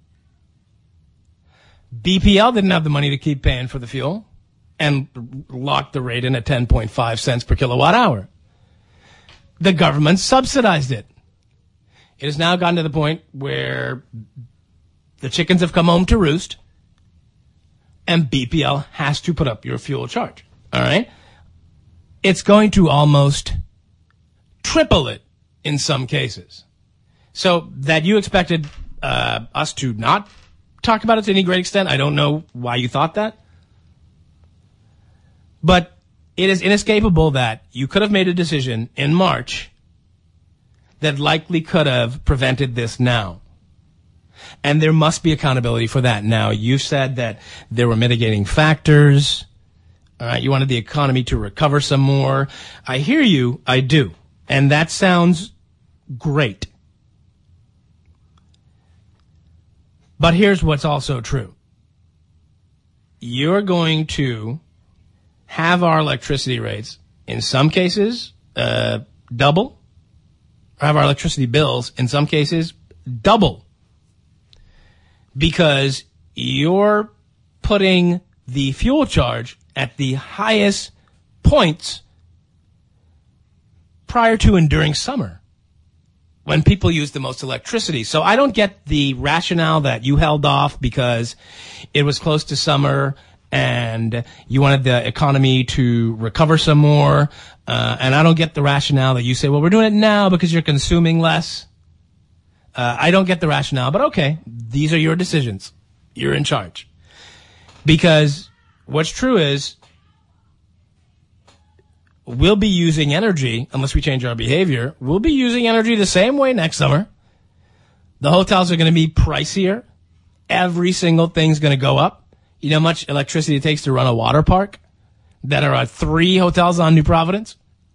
Speaker 4: BPL didn't have the money to keep paying for the fuel and locked the rate in at 10.5 cents per kilowatt hour. The government subsidized it. It has now gotten to the point where the chickens have come home to roost and BPL has to put up your fuel charge. All right? It's going to almost triple it in some cases. So that you expected us to not talk about it to any great extent, I don't know why you thought that. But it is inescapable that you could have made a decision in March that likely could have prevented this now. And there must be accountability for that. Now, you said that there were mitigating factors. All right, you wanted the economy to recover some more. I hear you. I do. And that sounds great. But here's what's also true. You're going to have our electricity rates, in some cases, double, or have our electricity bills, in some cases, double. Because you're putting the fuel charge at the highest points prior to and during summer, when people use the most electricity. So I don't get the rationale that you held off because it was close to summer and you wanted the economy to recover some more. And I don't get the rationale that you say, well, we're doing it now because you're consuming less. I don't get the rationale, but okay, these are your decisions. You're in charge. Because what's true is we'll be using energy, unless we change our behavior, we'll be using energy the same way next summer. The hotels are going to be pricier. Every single thing's going to go up. You know how much electricity it takes to run a water park that are 3 hotels on New Providence?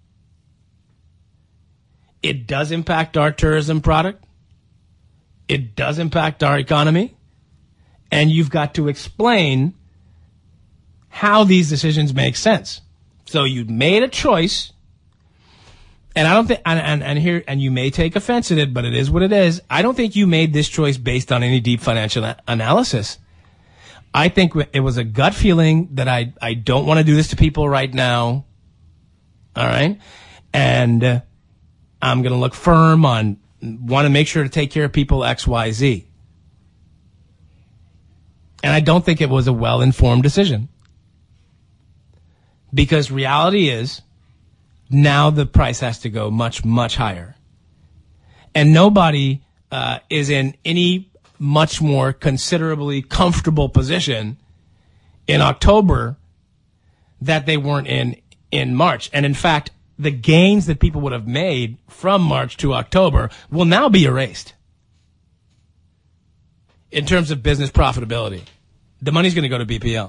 Speaker 4: It does impact our tourism product. It does impact our economy. And you've got to explain how these decisions make sense. So you made a choice, and I don't think, and you may take offense at it, but it is what it is. I don't think you made this choice based on any deep financial analysis. I think it was a gut feeling that I don't want to do this to people right now. All right. And I'm going to look firm on want to make sure to take care of people X, Y, Z. And I don't think it was a well-informed decision. Because reality is, now the price has to go much, much higher. And nobody is in any much more considerably comfortable position in October that they weren't in March. And in fact, the gains that people would have made from March to October will now be erased in terms of business profitability. The money's going to go to BPL.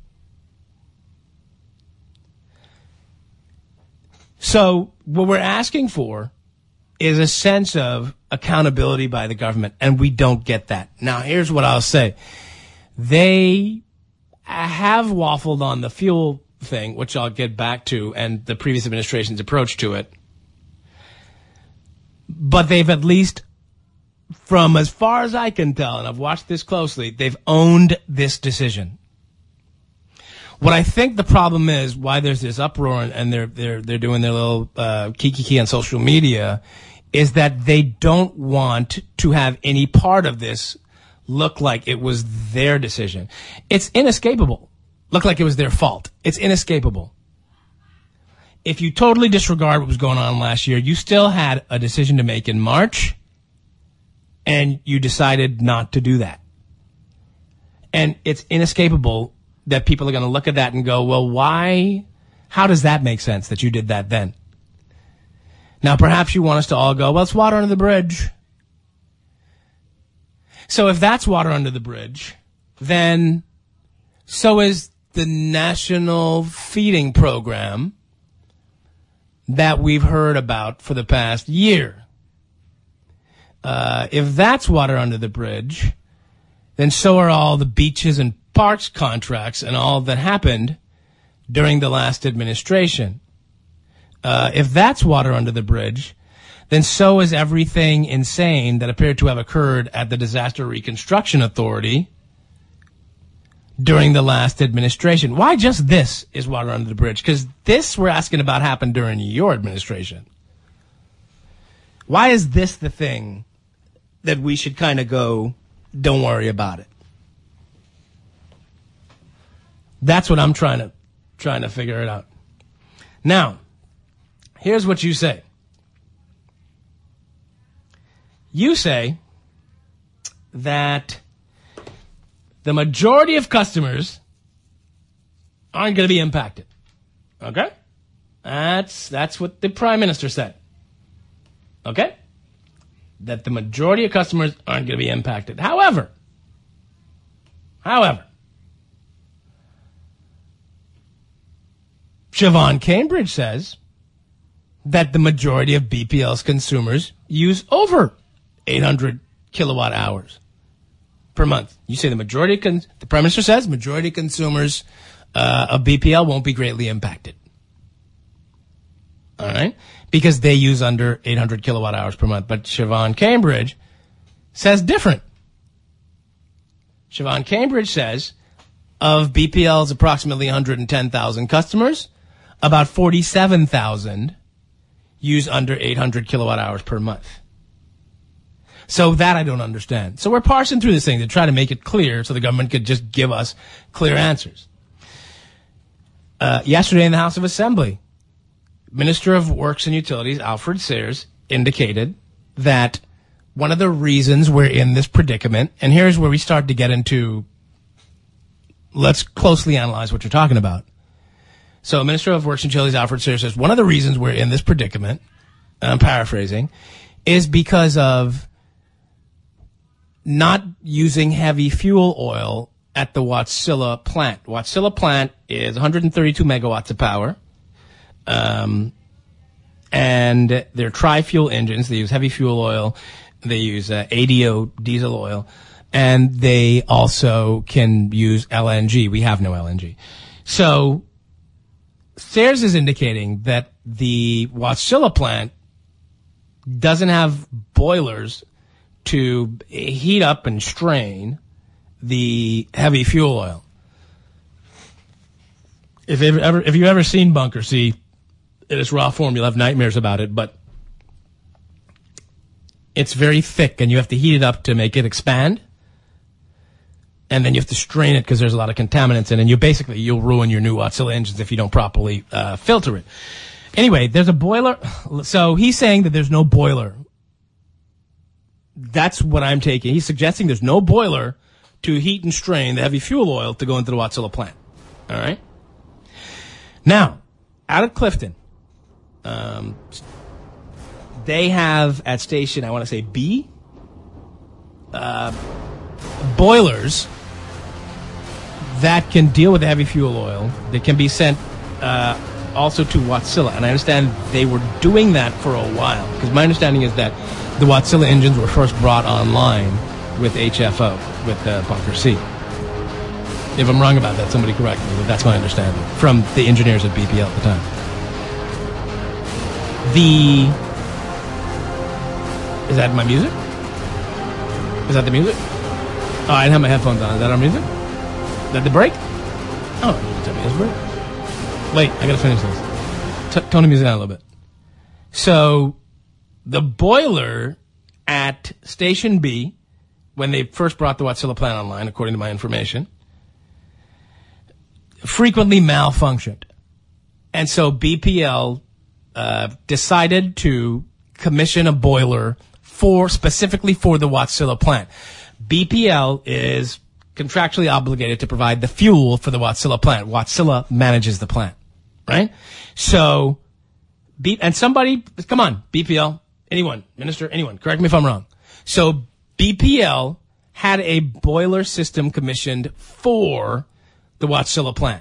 Speaker 4: So what we're asking for is a sense of accountability by the government, and we don't get that. Now, here's what I'll say. They have waffled on the fuel thing, which I'll get back to, and the previous administration's approach to it. But they've at least, from as far as I can tell, and I've watched this closely, they've owned this decision. What I think the problem is, why there's this uproar and they're doing their little kiki on social media, is that they don't want to have any part of this look like it was their decision. It's inescapable. Look like it was their fault. It's inescapable. If you totally disregard what was going on last year, you still had a decision to make in March, and you decided not to do that. And it's inescapable that people are going to look at that and go, well, why? How does that make sense that you did that then? Now, perhaps you want us to all go, well, it's water under the bridge. So if that's water under the bridge, then so is the national feeding program that we've heard about for the past year. If that's water under the bridge, then so are all the beaches and parks contracts and all that happened during the last administration. If that's water under the bridge, then so is everything insane that appeared to have occurred at the Disaster Reconstruction Authority during the last administration. Why just this is water under the bridge? Because this we're asking about happened during your administration. Why is this the thing that we should kind of go, don't worry about it? That's what I'm trying to figure it out. Now, here's what you say. You say that the majority of customers aren't going to be impacted. Okay? That's what the Prime Minister said. Okay? That the majority of customers aren't going to be impacted. However, Siobhan Cambridge says that the majority of BPL's consumers use over 800 kilowatt hours per month. You say the majority, the Prime Minister says majority of consumers of BPL won't be greatly impacted. All right? Because they use under 800 kilowatt hours per month. But Siobhan Cambridge says different. Siobhan Cambridge says of BPL's approximately 110,000 customers, about 47,000 use under 800 kilowatt hours per month. So that I don't understand. So we're parsing through this thing to try to make it clear so the government could just give us clear answers. Yesterday in the House of Assembly, Minister of Works and Utilities, Alfred Sayers, indicated that one of the reasons we're in this predicament, and here's where we start to get into, let's closely analyze what you're talking about. So Minister of Works and Utilities, Alfred Sayers, says one of the reasons we're in this predicament, and I'm paraphrasing, is because of not using heavy fuel oil at the Wärtsilä plant. Wärtsilä plant is 132 megawatts of power. And they're tri-fuel engines. They use heavy fuel oil. They use ADO diesel oil. And they also can use LNG. We have no LNG. So Sayers is indicating that the Wärtsilä plant doesn't have boilers to heat up and strain the heavy fuel oil. If you've ever seen Bunker C in its raw form, you'll have nightmares about it, but it's very thick and you have to heat it up to make it expand. And then you have to strain it because there's a lot of contaminants in it. And you'll ruin your new Wärtsilä engines if you don't properly filter it. Anyway, there's a boiler. So he's saying that there's no boiler. That's what I'm taking. He's suggesting there's no boiler to heat and strain the heavy fuel oil to go into the Wärtsilä plant. All right? Now, out at Clifton, they have at station, I want to say B, boilers that can deal with the heavy fuel oil. They can be sent also to Wärtsilä. And I understand they were doing that for a while. Because my understanding is that the Wärtsilä engines were first brought online with HFO, with Bunker C. If I'm wrong about that, somebody correct me, but that's my understanding from the engineers at BPL at the time. Is that my music? Is that the music? Oh, I didn't have my headphones on. Is that our music? Is that the break? Oh, you tell me it's break. Wait, I gotta finish this. Tone the music down a little bit. So, the boiler at Station B, when they first brought the Wärtsilä plant online, according to my information, frequently malfunctioned. And so BPL decided to commission a boiler specifically for the Wärtsilä plant. BPL is contractually obligated to provide the fuel for the Wärtsilä plant. Wärtsilä manages the plant, right? So, and somebody, come on, BPL, anyone, minister, anyone, correct me if I'm wrong. So BPL had a boiler system commissioned for the Wärtsilä plant.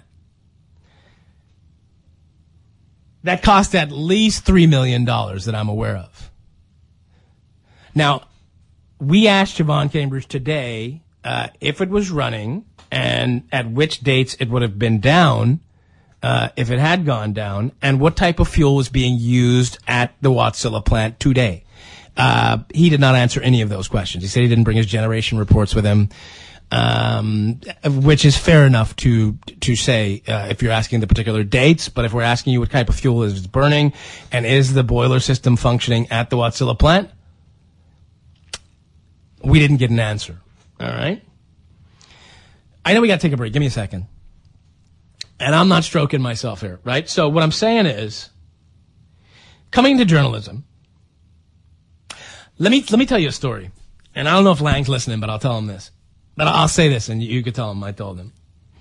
Speaker 4: That cost at least $3 million that I'm aware of. Now, we asked Siobhan Cambridge today if it was running and at which dates it would have been down, if it had gone down, and what type of fuel was being used at the Wärtsilä plant today. He did not answer any of those questions. He said he didn't bring his generation reports with him, which is fair enough to say if you're asking the particular dates. But if we're asking you what type of fuel is burning and is the boiler system functioning at the Wärtsilä plant, we didn't get an answer. All right? I know we got to take a break. Give me a second. And I'm not stroking myself here, right? So what I'm saying is, coming to journalism, let me tell you a story. And I don't know if Lang's listening, but I'll tell him this. But I'll say this, and you could tell him I told him.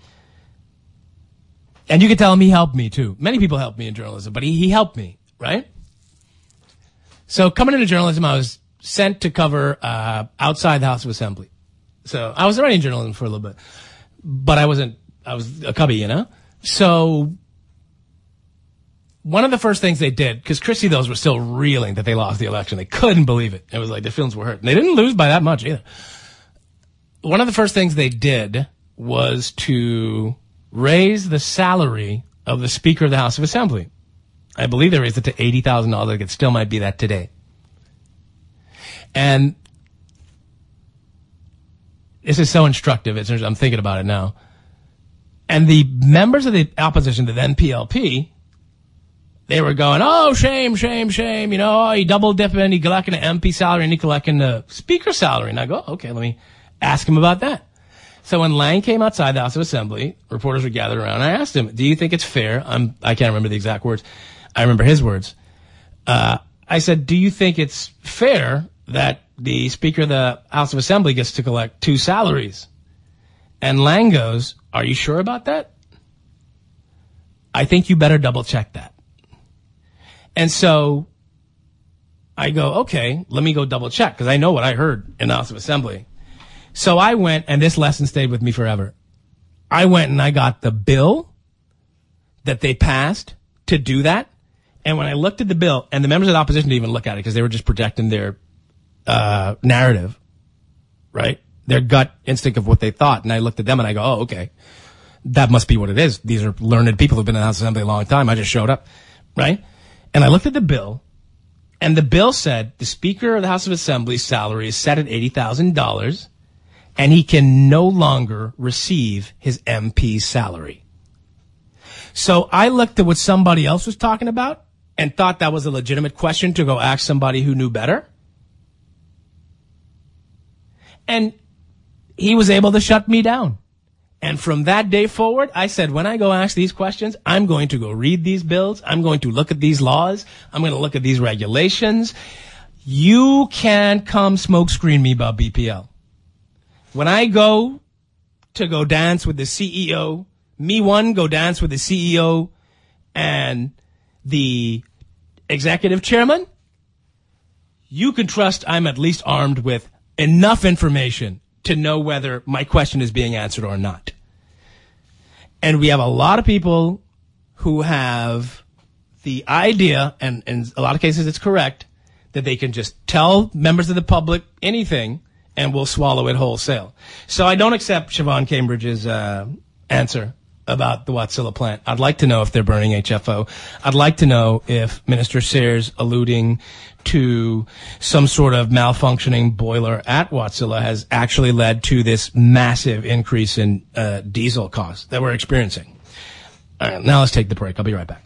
Speaker 4: And you could tell him he helped me, too. Many people helped me in journalism, but he helped me, right? So coming into journalism, I was sent to cover outside the House of Assembly. So I was already in journalism for a little bit. But I was a cubby, you know? So one of the first things they did, because Christie those were still reeling that they lost the election. They couldn't believe it. It was like their feelings were hurt. And they didn't lose by that much either. One of the first things they did was to raise the salary of the Speaker of the House of Assembly. I believe they raised it to $80,000. It still might be that today. And this is so instructive. I'm thinking about it now. And the members of the opposition, the then PLP, they were going, oh, shame, shame, shame. You know, he double dipping, he collecting an MP salary and he collecting the Speaker salary. And I go, okay, let me ask him about that. So when Lang came outside the House of Assembly, reporters were gathered around. I asked him, do you think it's fair? I can't remember the exact words. I remember his words. I said, do you think it's fair that the Speaker of the House of Assembly gets to collect 2 salaries? And Lang goes, are you sure about that? I think you better double check that. And so I go, okay, let me go double check, because I know what I heard in the House of Assembly. So I went, and this lesson stayed with me forever. I went and I got the bill that they passed to do that. And when I looked at the bill, and the members of the opposition didn't even look at it because they were just projecting their narrative, right? Their gut instinct of what they thought. And I looked at them and I go, oh, okay, that must be what it is. These are learned people who've been in the House of Assembly a long time. I just showed up, right? And I looked at the bill, and the bill said the Speaker of the House of Assembly's salary is set at $80,000, and he can no longer receive his MP salary. So I looked at what somebody else was talking about and thought that was a legitimate question to go ask somebody who knew better. And he was able to shut me down. And from that day forward, I said, when I go ask these questions, I'm going to go read these bills. I'm going to look at these laws. I'm going to look at these regulations. You can't come smoke screen me about BPL. When I go to go dance with the CEO, go dance with the CEO and the executive chairman, you can trust I'm at least armed with enough information to know whether my question is being answered or not. And we have a lot of people who have the idea, and in a lot of cases it's correct, that they can just tell members of the public anything and we'll swallow it wholesale. So I don't accept Siobhan Cambridge's answer about the Wärtsilä plant. I'd like to know if they're burning HFO. I'd like to know if Minister Sayers alluding to some sort of malfunctioning boiler at Wärtsilä has actually led to this massive increase in diesel costs that we're experiencing. All right, now let's take the break. I'll be right back.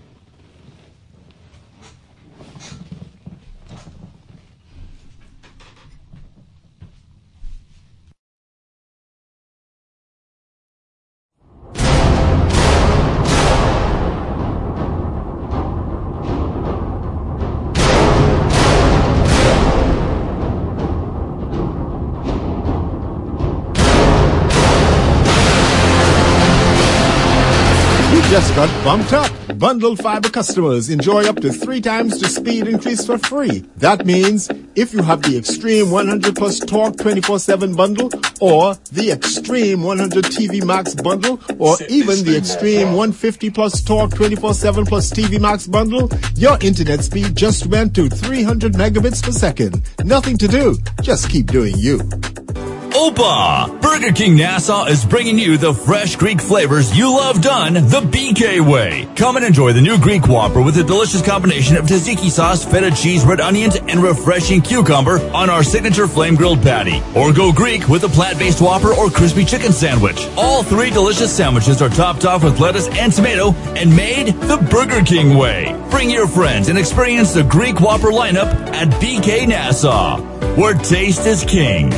Speaker 15: Just got bumped up. Bundle fiber customers enjoy up to 3 times the speed increase for free. That means if you have the Extreme 100 plus Torque 24/7 bundle, or the Extreme 100 TV Max bundle, or even the Extreme 150 plus Torque 24/7 plus TV Max bundle, your internet speed just went to 300 megabits per second. Nothing to do. Just keep doing you.
Speaker 16: Opa! Burger King Nassau is bringing you the fresh Greek flavors you love done the BK way. Come and enjoy the new Greek Whopper with a delicious combination of tzatziki sauce, feta cheese, red onions, and refreshing cucumber on our signature flame-grilled patty. Or go Greek with a plant-based Whopper or crispy chicken sandwich. All 3 delicious sandwiches are topped off with lettuce and tomato and made the Burger King way. Bring your friends and experience the Greek Whopper lineup at BK Nassau, where taste is king.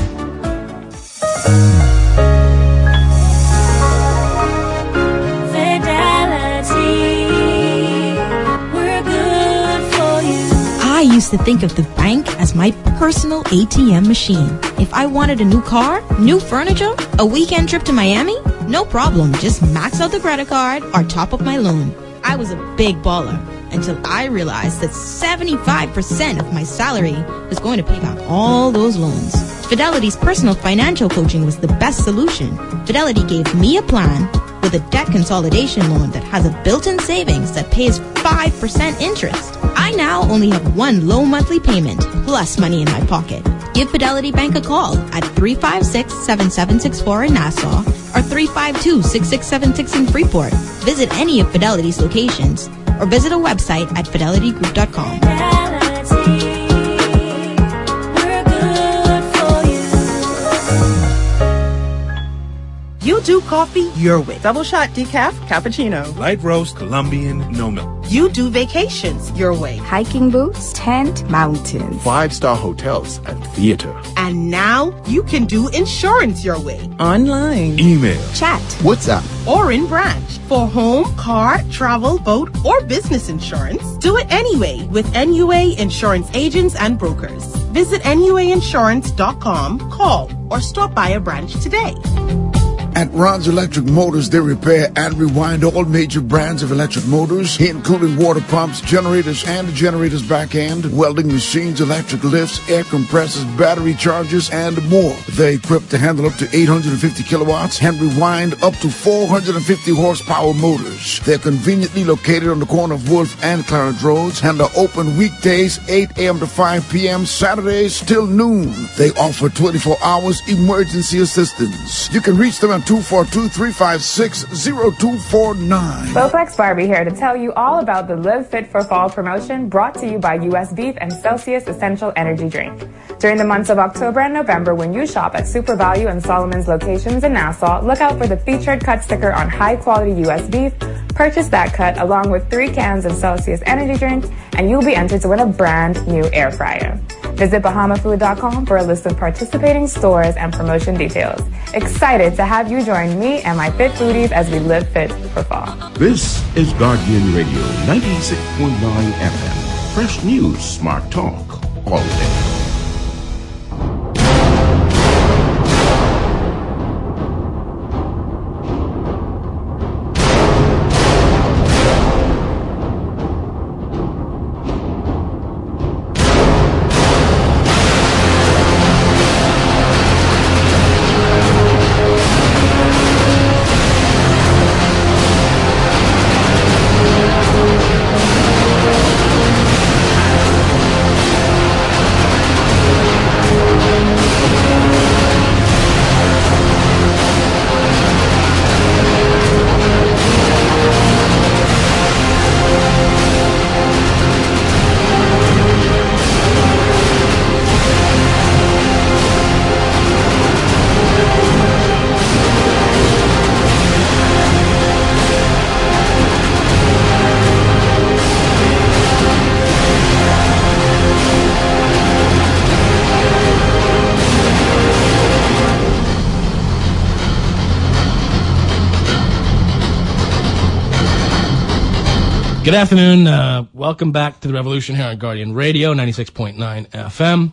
Speaker 8: I used to think of the bank as my personal ATM machine. If I wanted a new car, new furniture, a weekend trip to Miami, no problem. Just max out the credit card or top up my loan. I was a big baller until I realized that 75% of my salary was going to pay back all those loans. Fidelity's personal financial coaching was the best solution. Fidelity gave me a plan with a debt consolidation loan that has a built-in savings that pays 5% interest. I now only have one low monthly payment, plus money in my pocket. Give Fidelity Bank a call at 356-7764 in Nassau or 352-6676 in Freeport. Visit any of Fidelity's locations or visit a website at fidelitygroup.com.
Speaker 9: You do coffee your way. Double shot decaf, cappuccino.
Speaker 10: Light roast, Colombian, no milk.
Speaker 9: You do vacations your way.
Speaker 11: Hiking boots, tent, mountains.
Speaker 12: 5-star hotels and theater.
Speaker 9: And now you can do insurance your way.
Speaker 11: Online.
Speaker 10: Email.
Speaker 11: Chat.
Speaker 12: WhatsApp.
Speaker 9: Or in branch. For home, car, travel, boat, or business insurance, do it anyway with NUA Insurance Agents and Brokers. Visit NUAinsurance.com, call, or stop by a branch today.
Speaker 17: At Ron's Electric Motors, they repair and rewind all major brands of electric motors, including water pumps, generators, and the generator's back end, welding machines, electric lifts, air compressors, battery chargers, and more. They're equipped to handle up to 850 kilowatts and rewind up to 450 horsepower motors. They're conveniently located on the corner of Wolf and Clarence Roads and are open weekdays 8 a.m. to 5 p.m., Saturdays till noon. They offer 24 hours emergency assistance. You can reach them at 242-356-0249.
Speaker 18: Bowflex Barbie here to tell you all about the Live Fit for Fall promotion brought to you by U.S. Beef and Celsius Essential Energy Drink. During the months of October and November, when you shop at Super Value and Solomon's locations in Nassau, look out for the featured cut sticker on high-quality U.S. beef. Purchase that cut along with 3 cans of Celsius Energy Drinks, and you'll be entered to win a brand new air fryer. Visit BahamaFood.com for a list of participating stores and promotion details. Excited to have you join me and my fit foodies as we live fit for fall.
Speaker 1: This is Guardian Radio 96.9 FM. Fresh news, smart talk, all day.
Speaker 4: Good afternoon. Welcome back to the Revolution here on Guardian Radio, 96.9 FM.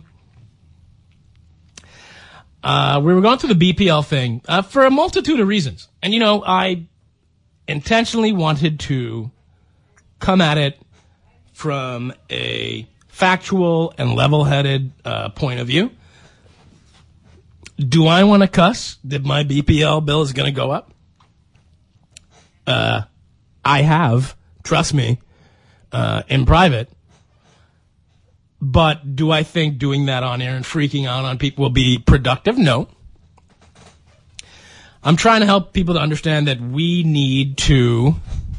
Speaker 4: We were going through the BPL thing for a multitude of reasons. And, you know, I intentionally wanted to come at it from a factual and level-headed point of view. Do I want to cuss that my BPL bill is going to go up? I have. Trust me, in private. But do I think doing that on air and freaking out on people will be productive? No. I'm trying to help people to understand that we need to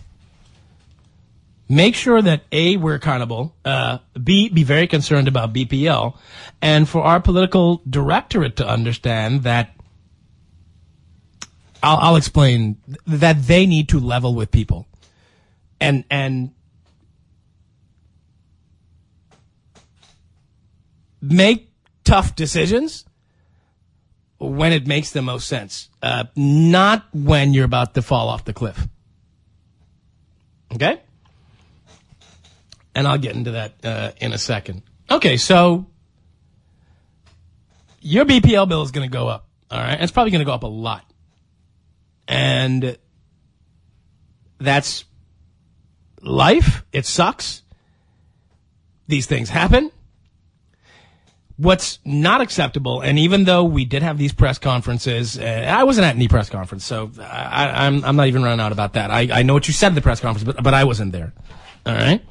Speaker 4: make sure that A, we're accountable, B, be very concerned about BPL, and for our political directorate to understand that I'll explain that they need to level with people. And make tough decisions when it makes the most sense, not when you're about to fall off the cliff. Okay? And I'll get into that in a second. Okay, so your BPL bill is going to go up, all right? And it's probably going to go up a lot. And that's life. It sucks. These things happen. What's not acceptable, and even though we did have these press conferences, I wasn't at any press conference, so I'm not even running out about that. I know what you said at the press conference, but I wasn't there. All right?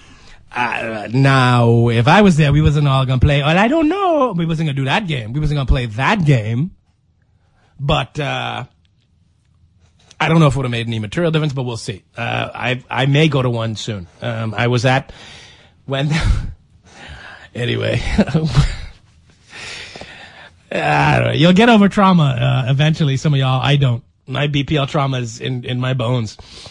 Speaker 4: Now, if I was there, we wasn't all going to play, well, I don't know. We wasn't going to do that game. We wasn't going to play that game. But I don't know if it would have made any material difference, but we'll see. I may go to one soon. I was at when anyway. I don't know. You'll get over trauma eventually. Some of y'all, I don't. My BPL trauma is in my bones.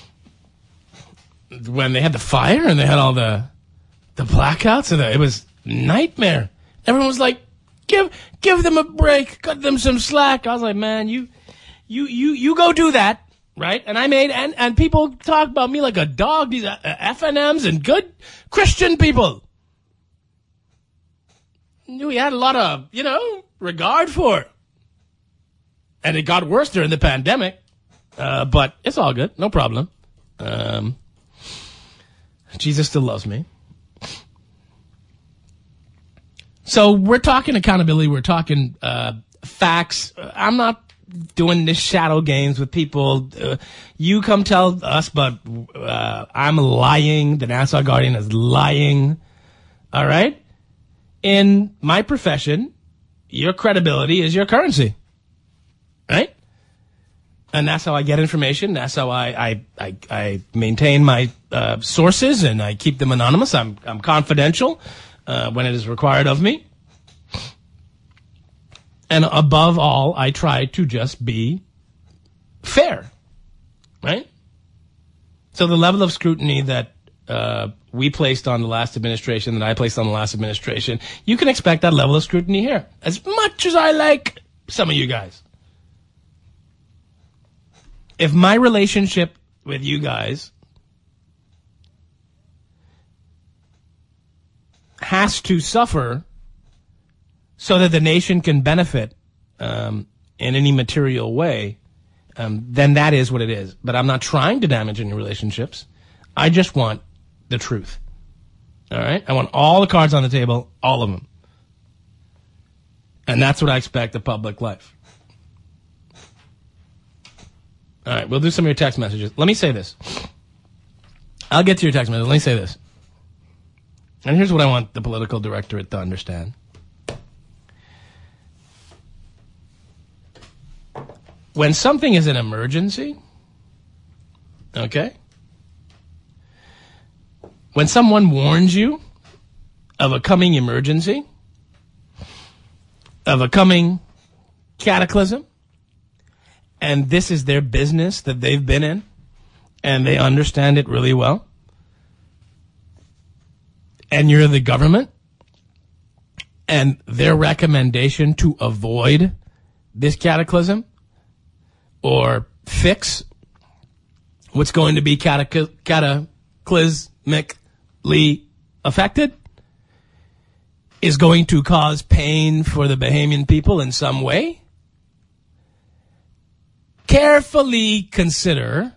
Speaker 4: When they had the fire and they had all the blackouts, and it was nightmare. Everyone was like, "Give them a break, cut them some slack." I was like, "Man, you go do that." Right? And I made, and people talk about me like a dog, these FNMs and good Christian people. We had a lot of, regard for. And it got worse during the pandemic. But it's all good. No problem. Jesus still loves me. So we're talking accountability. We're talking, facts. I'm not doing this shadow games with people. You come tell us, but I'm lying. The Nassau Guardian is lying. All right? In my profession, your credibility is your currency. Right? And that's how I get information. That's how I maintain my sources, and I keep them anonymous. I'm confidential when it is required of me. And above all, I try to just be fair, right? So the level of scrutiny that we placed on the last administration, that I placed on the last administration, you can expect that level of scrutiny here. As much as I like some of you guys. If my relationship with you guys has to suffer so that the nation can benefit in any material way, then that is what it is. But I'm not trying to damage any relationships. I just want the truth. All right? I want all the cards on the table, all of them. And that's what I expect of public life. All right, we'll do some of your text messages. Let me say this. I'll get to your text messages. Let me say this. And here's what I want the political directorate to understand. When something is an emergency, okay? When someone warns you of a coming emergency, of a coming cataclysm, and this is their business that they've been in, and they understand it really well, and you're the government, and their recommendation to avoid this cataclysm or fix what's going to be cataclysmically affected, is going to cause pain for the Bahamian people in some way, carefully consider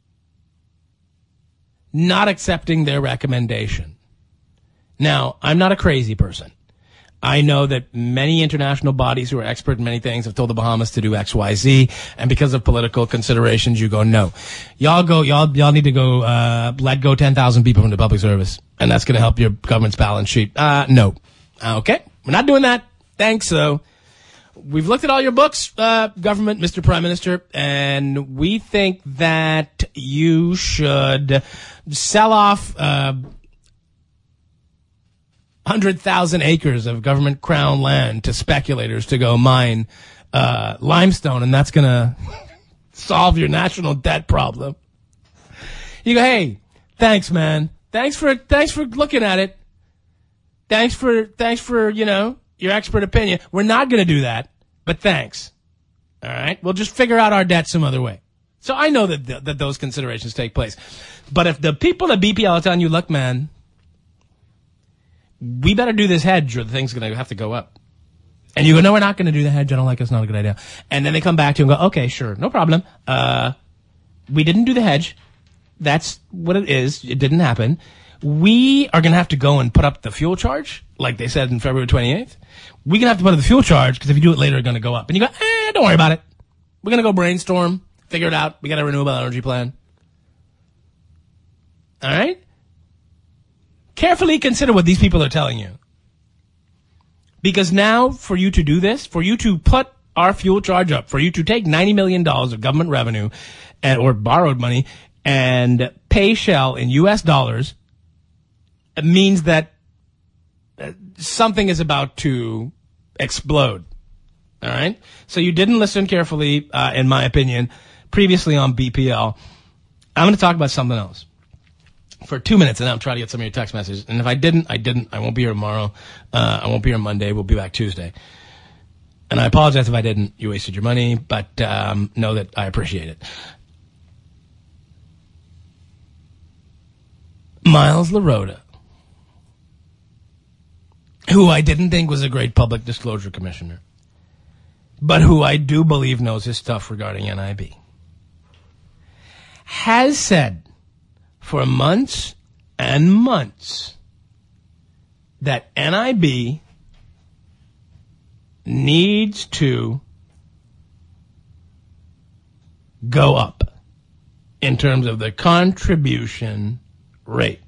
Speaker 4: not accepting their recommendation. Now, I'm not a crazy person. I know that many international bodies who are expert in many things have told the Bahamas to do X, Y, Z, and because of political considerations, you go, no. Y'all need to go, let go 10,000 people from the public service, and that's going to help your government's balance sheet. No. Okay. We're not doing that. Thanks, though. We've looked at all your books, government, Mr. Prime Minister, and we think that you should sell off, 100,000 acres of government crown land to speculators to go mine limestone, and that's going to solve your national debt problem. You go, hey, thanks, man. Thanks for looking at it. Thanks for your expert opinion. We're not going to do that, but thanks. All right, we'll just figure out our debt some other way. So I know that those considerations take place, but if the people at BPL are telling you, look, man, we better do this hedge or the thing's going to have to go up. And you go, no, we're not going to do the hedge. I don't like it. It's not a good idea. And then they come back to you and go, okay, sure, no problem. We didn't do the hedge. That's what it is. It didn't happen. We are going to have to go and put up the fuel charge, like they said in February 28th. We're going to have to put up the fuel charge because if you do it later, it's going to go up. And you go, don't worry about it. We're going to go brainstorm, figure it out. We got a renewable energy plan. All right? Carefully consider what these people are telling you. Because now, for you to do this, for you to put our fuel charge up, for you to take $90 million of government revenue or borrowed money and pay Shell in U.S. dollars, it means that something is about to explode. All right? So you didn't listen carefully, in my opinion, previously on BPL. I'm going to talk about something else for 2 minutes, and then I'm trying to get some of your text messages. And if I didn't. I won't be here tomorrow. I won't be here Monday. We'll be back Tuesday. And I apologize if I didn't. You wasted your money, but know that I appreciate it. Miles LaRota, who I didn't think was a great public disclosure commissioner, but who I do believe knows his stuff regarding NIB, has said for months and months that NIB needs to go up in terms of the contribution rate.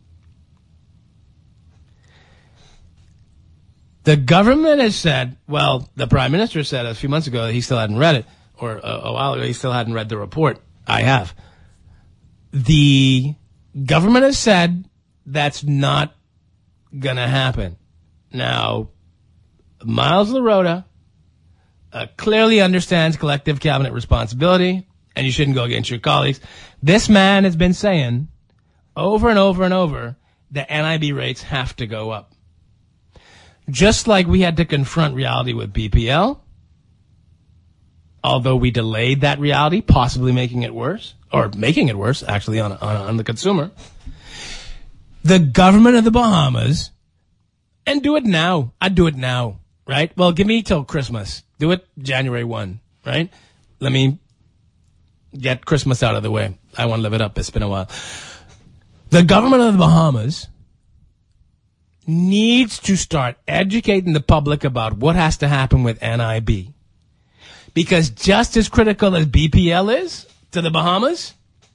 Speaker 4: The government has said, well, the Prime Minister said a few months ago that he still hadn't read it, or a while ago he still hadn't read the report. I have. The government has said that's not going to happen. Now, Miles LaRota clearly understands collective cabinet responsibility, and you shouldn't go against your colleagues. This man has been saying over and over and over that NIB rates have to go up. Just like we had to confront reality with BPL, although we delayed that reality, possibly making it worse, actually, on the consumer. The government of the Bahamas, and do it now. I'd do it now, right? Well, give me till Christmas. Do it January 1, right? Let me get Christmas out of the way. I want to live it up. It's been a while. The government of the Bahamas needs to start educating the public about what has to happen with NIB. Because just as critical as BPL is to the Bahamas,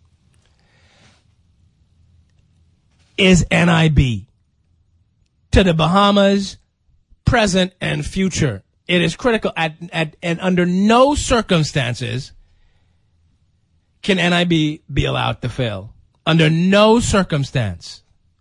Speaker 4: is NIB to the Bahamas present and future. It is critical and under no circumstances can NIB be allowed to fail. Under no circumstance.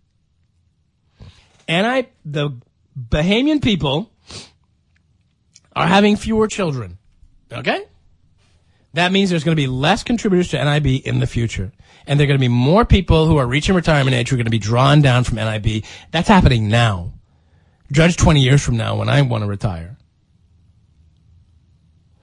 Speaker 4: The Bahamian people are having fewer children. Okay? That means there's going to be less contributors to NIB in the future. And there are going to be more people who are reaching retirement age who are going to be drawn down from NIB. That's happening now. Judge 20 years from now when I want to retire.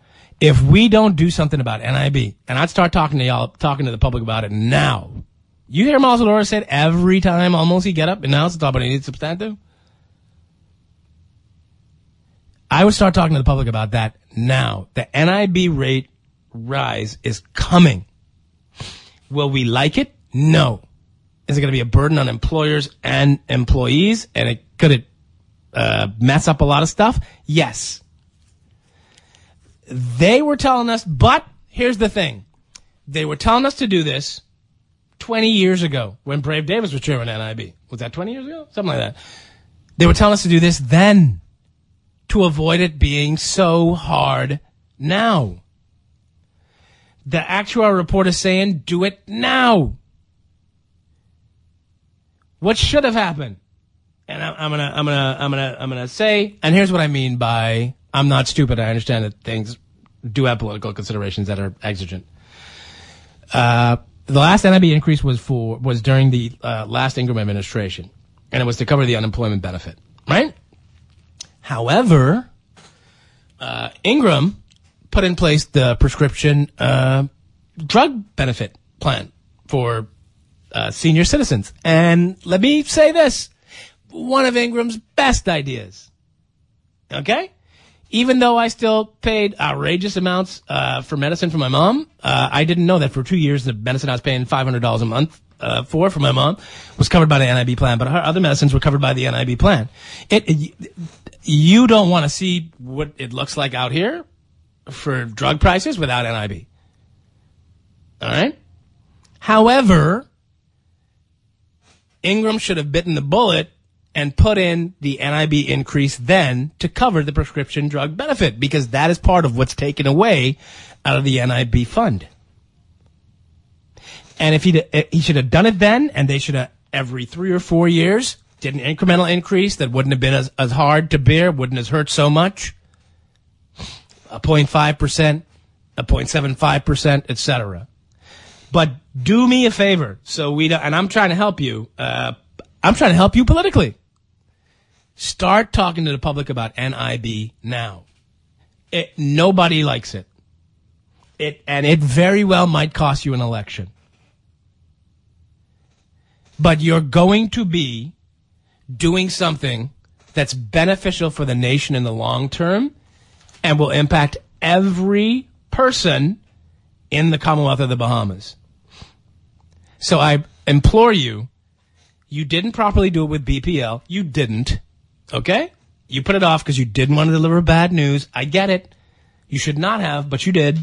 Speaker 4: If we don't do something about NIB, and I'd start talking to y'all, talking to the public about it now, You hear Mazzalora say it every time almost he get up and now it's talking about he needs substantive? I would start talking to the public about that now. The NIB rate rise is coming. Will we like it? No. Is it going to be a burden on employers and employees? And could it mess up a lot of stuff? Yes. They were telling us, but here's the thing. They were telling us to do this 20 years ago when Brave Davis was chairman of NIB. Was that 20 years ago? Something like that. They were telling us to do this then to avoid it being so hard now. The actuarial report is saying do it now. What should have happened? And I'm gonna say, and here's what I mean by I'm not stupid. I understand that things do have political considerations that are exigent. The last NIB increase was during the last Ingram administration, and it was to cover the unemployment benefit, right? However, Ingram put in place the prescription drug benefit plan for senior citizens. And let me say this, one of Ingram's best ideas. Okay? Even though I still paid outrageous amounts for medicine for my mom, I didn't know that for 2 years the medicine I was paying $500 a month for my mom was covered by the NIB plan, but her other medicines were covered by the NIB plan. You don't want to see what it looks like out here for drug prices without NIB. All right? However, Ingram should have bitten the bullet and put in the NIB increase then to cover the prescription drug benefit, because that is part of what's taken away out of the NIB fund. And if he should have done it then, and they should have every 3 or 4 years did an incremental increase that wouldn't have been as hard to bear, wouldn't have hurt so much. A 0.5%, a 0.75%, etc. But do me a favor, so we don't, and I'm trying to help you. I'm trying to help you politically. Start talking to the public about NIB now. Nobody likes it. And it very well might cost you an election. But you're going to be doing something that's beneficial for the nation in the long term and will impact every person in the Commonwealth of the Bahamas. So I implore you, you didn't properly do it with BPL. You didn't. Okay? You put it off because you didn't want to deliver bad news. I get it. You should not have, but you did.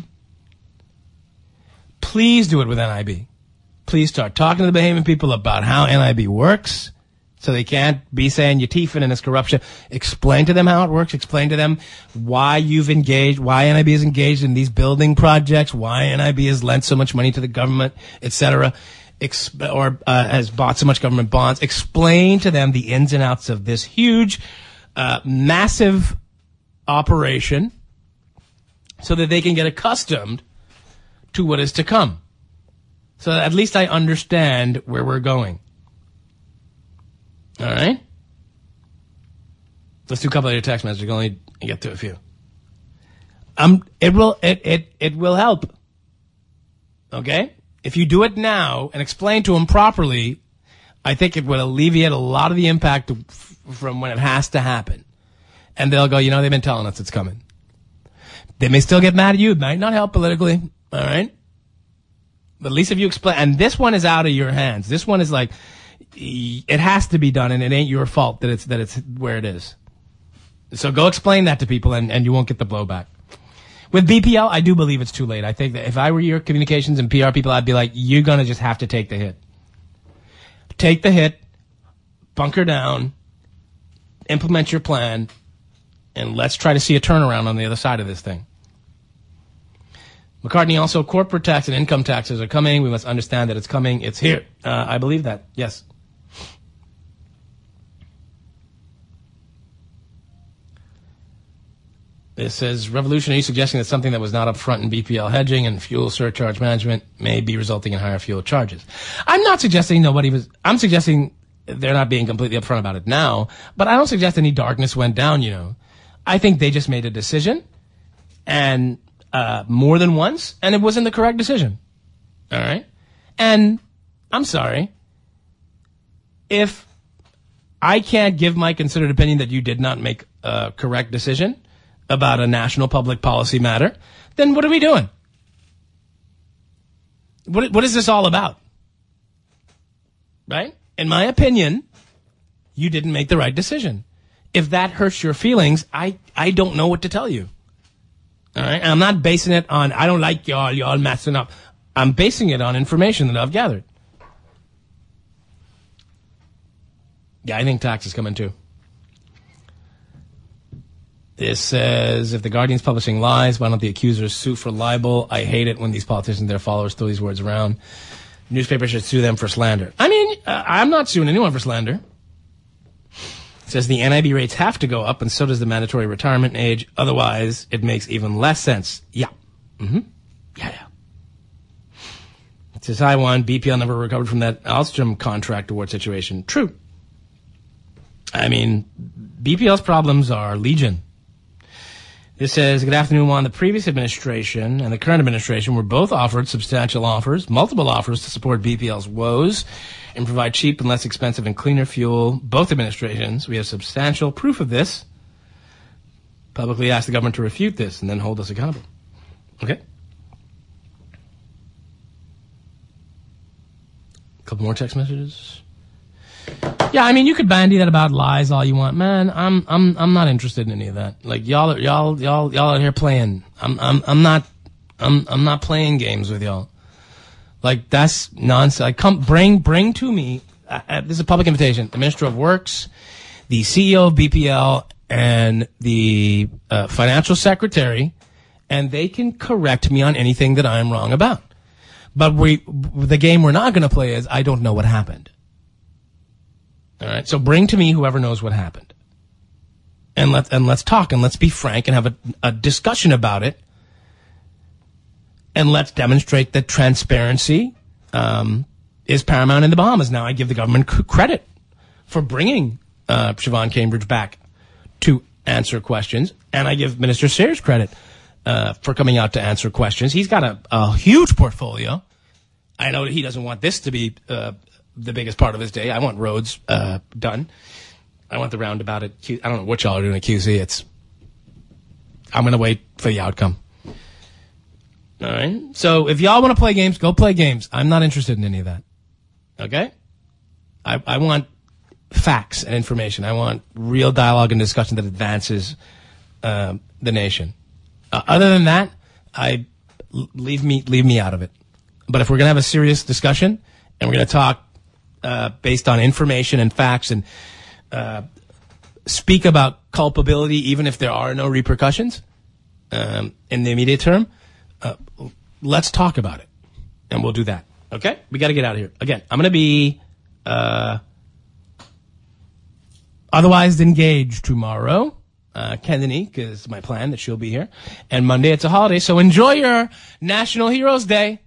Speaker 4: Please do it with NIB. Please start talking to the Bahamian people about how NIB works so they can't be saying you're teething and it's corruption. Explain to them how it works. Explain to them why why NIB is engaged in these building projects, why NIB has lent so much money to the government, etc., or has bought so much government bonds. Explain to them the ins and outs of this huge, massive operation so that they can get accustomed to what is to come. So that at least I understand where we're going. All right? Let's do a couple of your text messages. We'll only get to a few. It will help. Okay? If you do it now and explain to them properly, I think it would alleviate a lot of the impact from when it has to happen. And they'll go, they've been telling us it's coming. They may still get mad at you. It might not help politically. All right? But at least if you explain, and this one is out of your hands. This one is like, it has to be done, and it ain't your fault that it's where it is. So go explain that to people, and you won't get the blowback. With BPL, I do believe it's too late. I think that if I were your communications and PR people, I'd be like, you're gonna just have to take the hit. Take the hit, bunker down, implement your plan, and let's try to see a turnaround on the other side of this thing. McCartney, also, corporate tax and income taxes are coming. We must understand that it's coming. It's here. I believe that. Yes. It says, Revolution, are you suggesting that something that was not up front in BPL hedging and fuel surcharge management may be resulting in higher fuel charges? I'm not suggesting I'm suggesting they're not being completely upfront about it now, but I don't suggest any darkness went down, I think they just made a decision, and more than once, and it wasn't the correct decision. All right? And I'm sorry. If I can't give my considered opinion that you did not make a correct decision about a national public policy matter, then what are we doing? What is this all about? Right? In my opinion, you didn't make the right decision. If that hurts your feelings, I don't know what to tell you. All right? And I'm not basing it on, I don't like y'all messing up. I'm basing it on information that I've gathered. Yeah, I think tax is coming too. This says, if the Guardian's publishing lies, why don't the accusers sue for libel? I hate it when these politicians and their followers throw these words around. Newspapers should sue them for slander. I mean, I'm not suing anyone for slander. It says the NIB rates have to go up, and so does the mandatory retirement age. Otherwise, it makes even less sense. Yeah. Mm-hmm. Yeah. It says, hi, Juan. BPL never recovered from that Alstrom contract award situation. True. I mean, BPL's problems are legion. This says, good afternoon, Juan. The previous administration and the current administration were both offered substantial offers, multiple offers to support BPL's woes and provide cheap and less expensive and cleaner fuel. Both administrations, we have substantial proof of this. Publicly ask the government to refute this and then hold us accountable. Okay? A couple more text messages. Yeah, I mean, you could bandy that about lies all you want, man. I'm not interested in any of that. Like y'all out here playing. I'm not playing games with y'all. Like that's nonsense. Like, come bring to me. This is a public invitation. The Minister of Works, the CEO of BPL, and the financial secretary, and they can correct me on anything that I'm wrong about. But the game we're not going to play is I don't know what happened. All right, so bring to me whoever knows what happened, and let's talk and let's be frank and have a discussion about it, and let's demonstrate that transparency is paramount in the Bahamas. Now, I give the government credit for bringing Siobhan Cambridge back to answer questions, and I give Minister Sayers credit for coming out to answer questions. He's got a huge portfolio. I know that he doesn't want this to be the biggest part of his day. I want roads done. I want the roundabout at I don't know what y'all are doing at QC. I'm going to wait for the outcome. All right? So if y'all want to play games, go play games. I'm not interested in any of that. Okay? I want facts and information. I want real dialogue and discussion that advances the nation. Other than that, leave me out of it. But if we're going to have a serious discussion and we're going to talk based on information and facts and speak about culpability even if there are no repercussions in the immediate term, let's talk about it. And we'll do that. Okay? We got to get out of here. Again, I'm going to be otherwise engaged tomorrow. Kendanique is my plan that she'll be here. And Monday it's a holiday, so enjoy your National Heroes Day.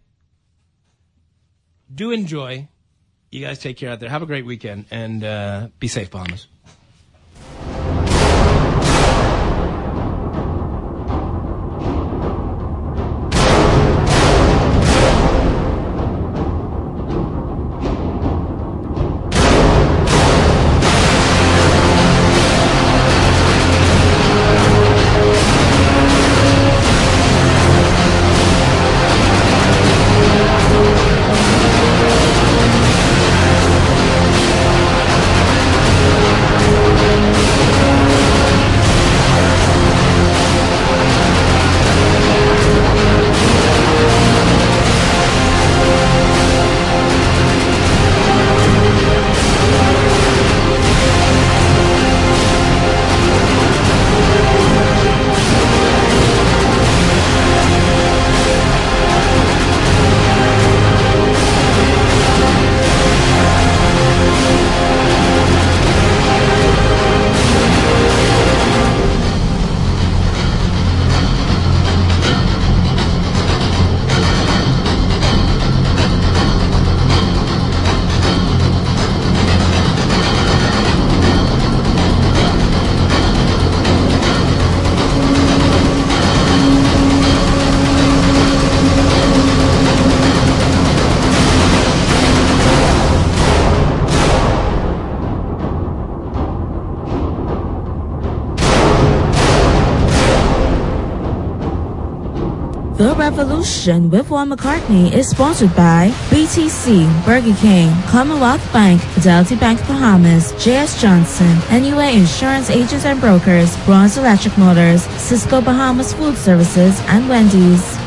Speaker 4: Do enjoy. You guys take care out there. Have a great weekend, and be safe, Bahamas.
Speaker 3: The Revolution with Paul McCartney is sponsored by BTC, Burger King, Commonwealth Bank, Fidelity Bank Bahamas, J.S. Johnson, NUA Insurance Agents and Brokers, Bronze Electric Motors, Cisco Bahamas Food Services, and Wendy's.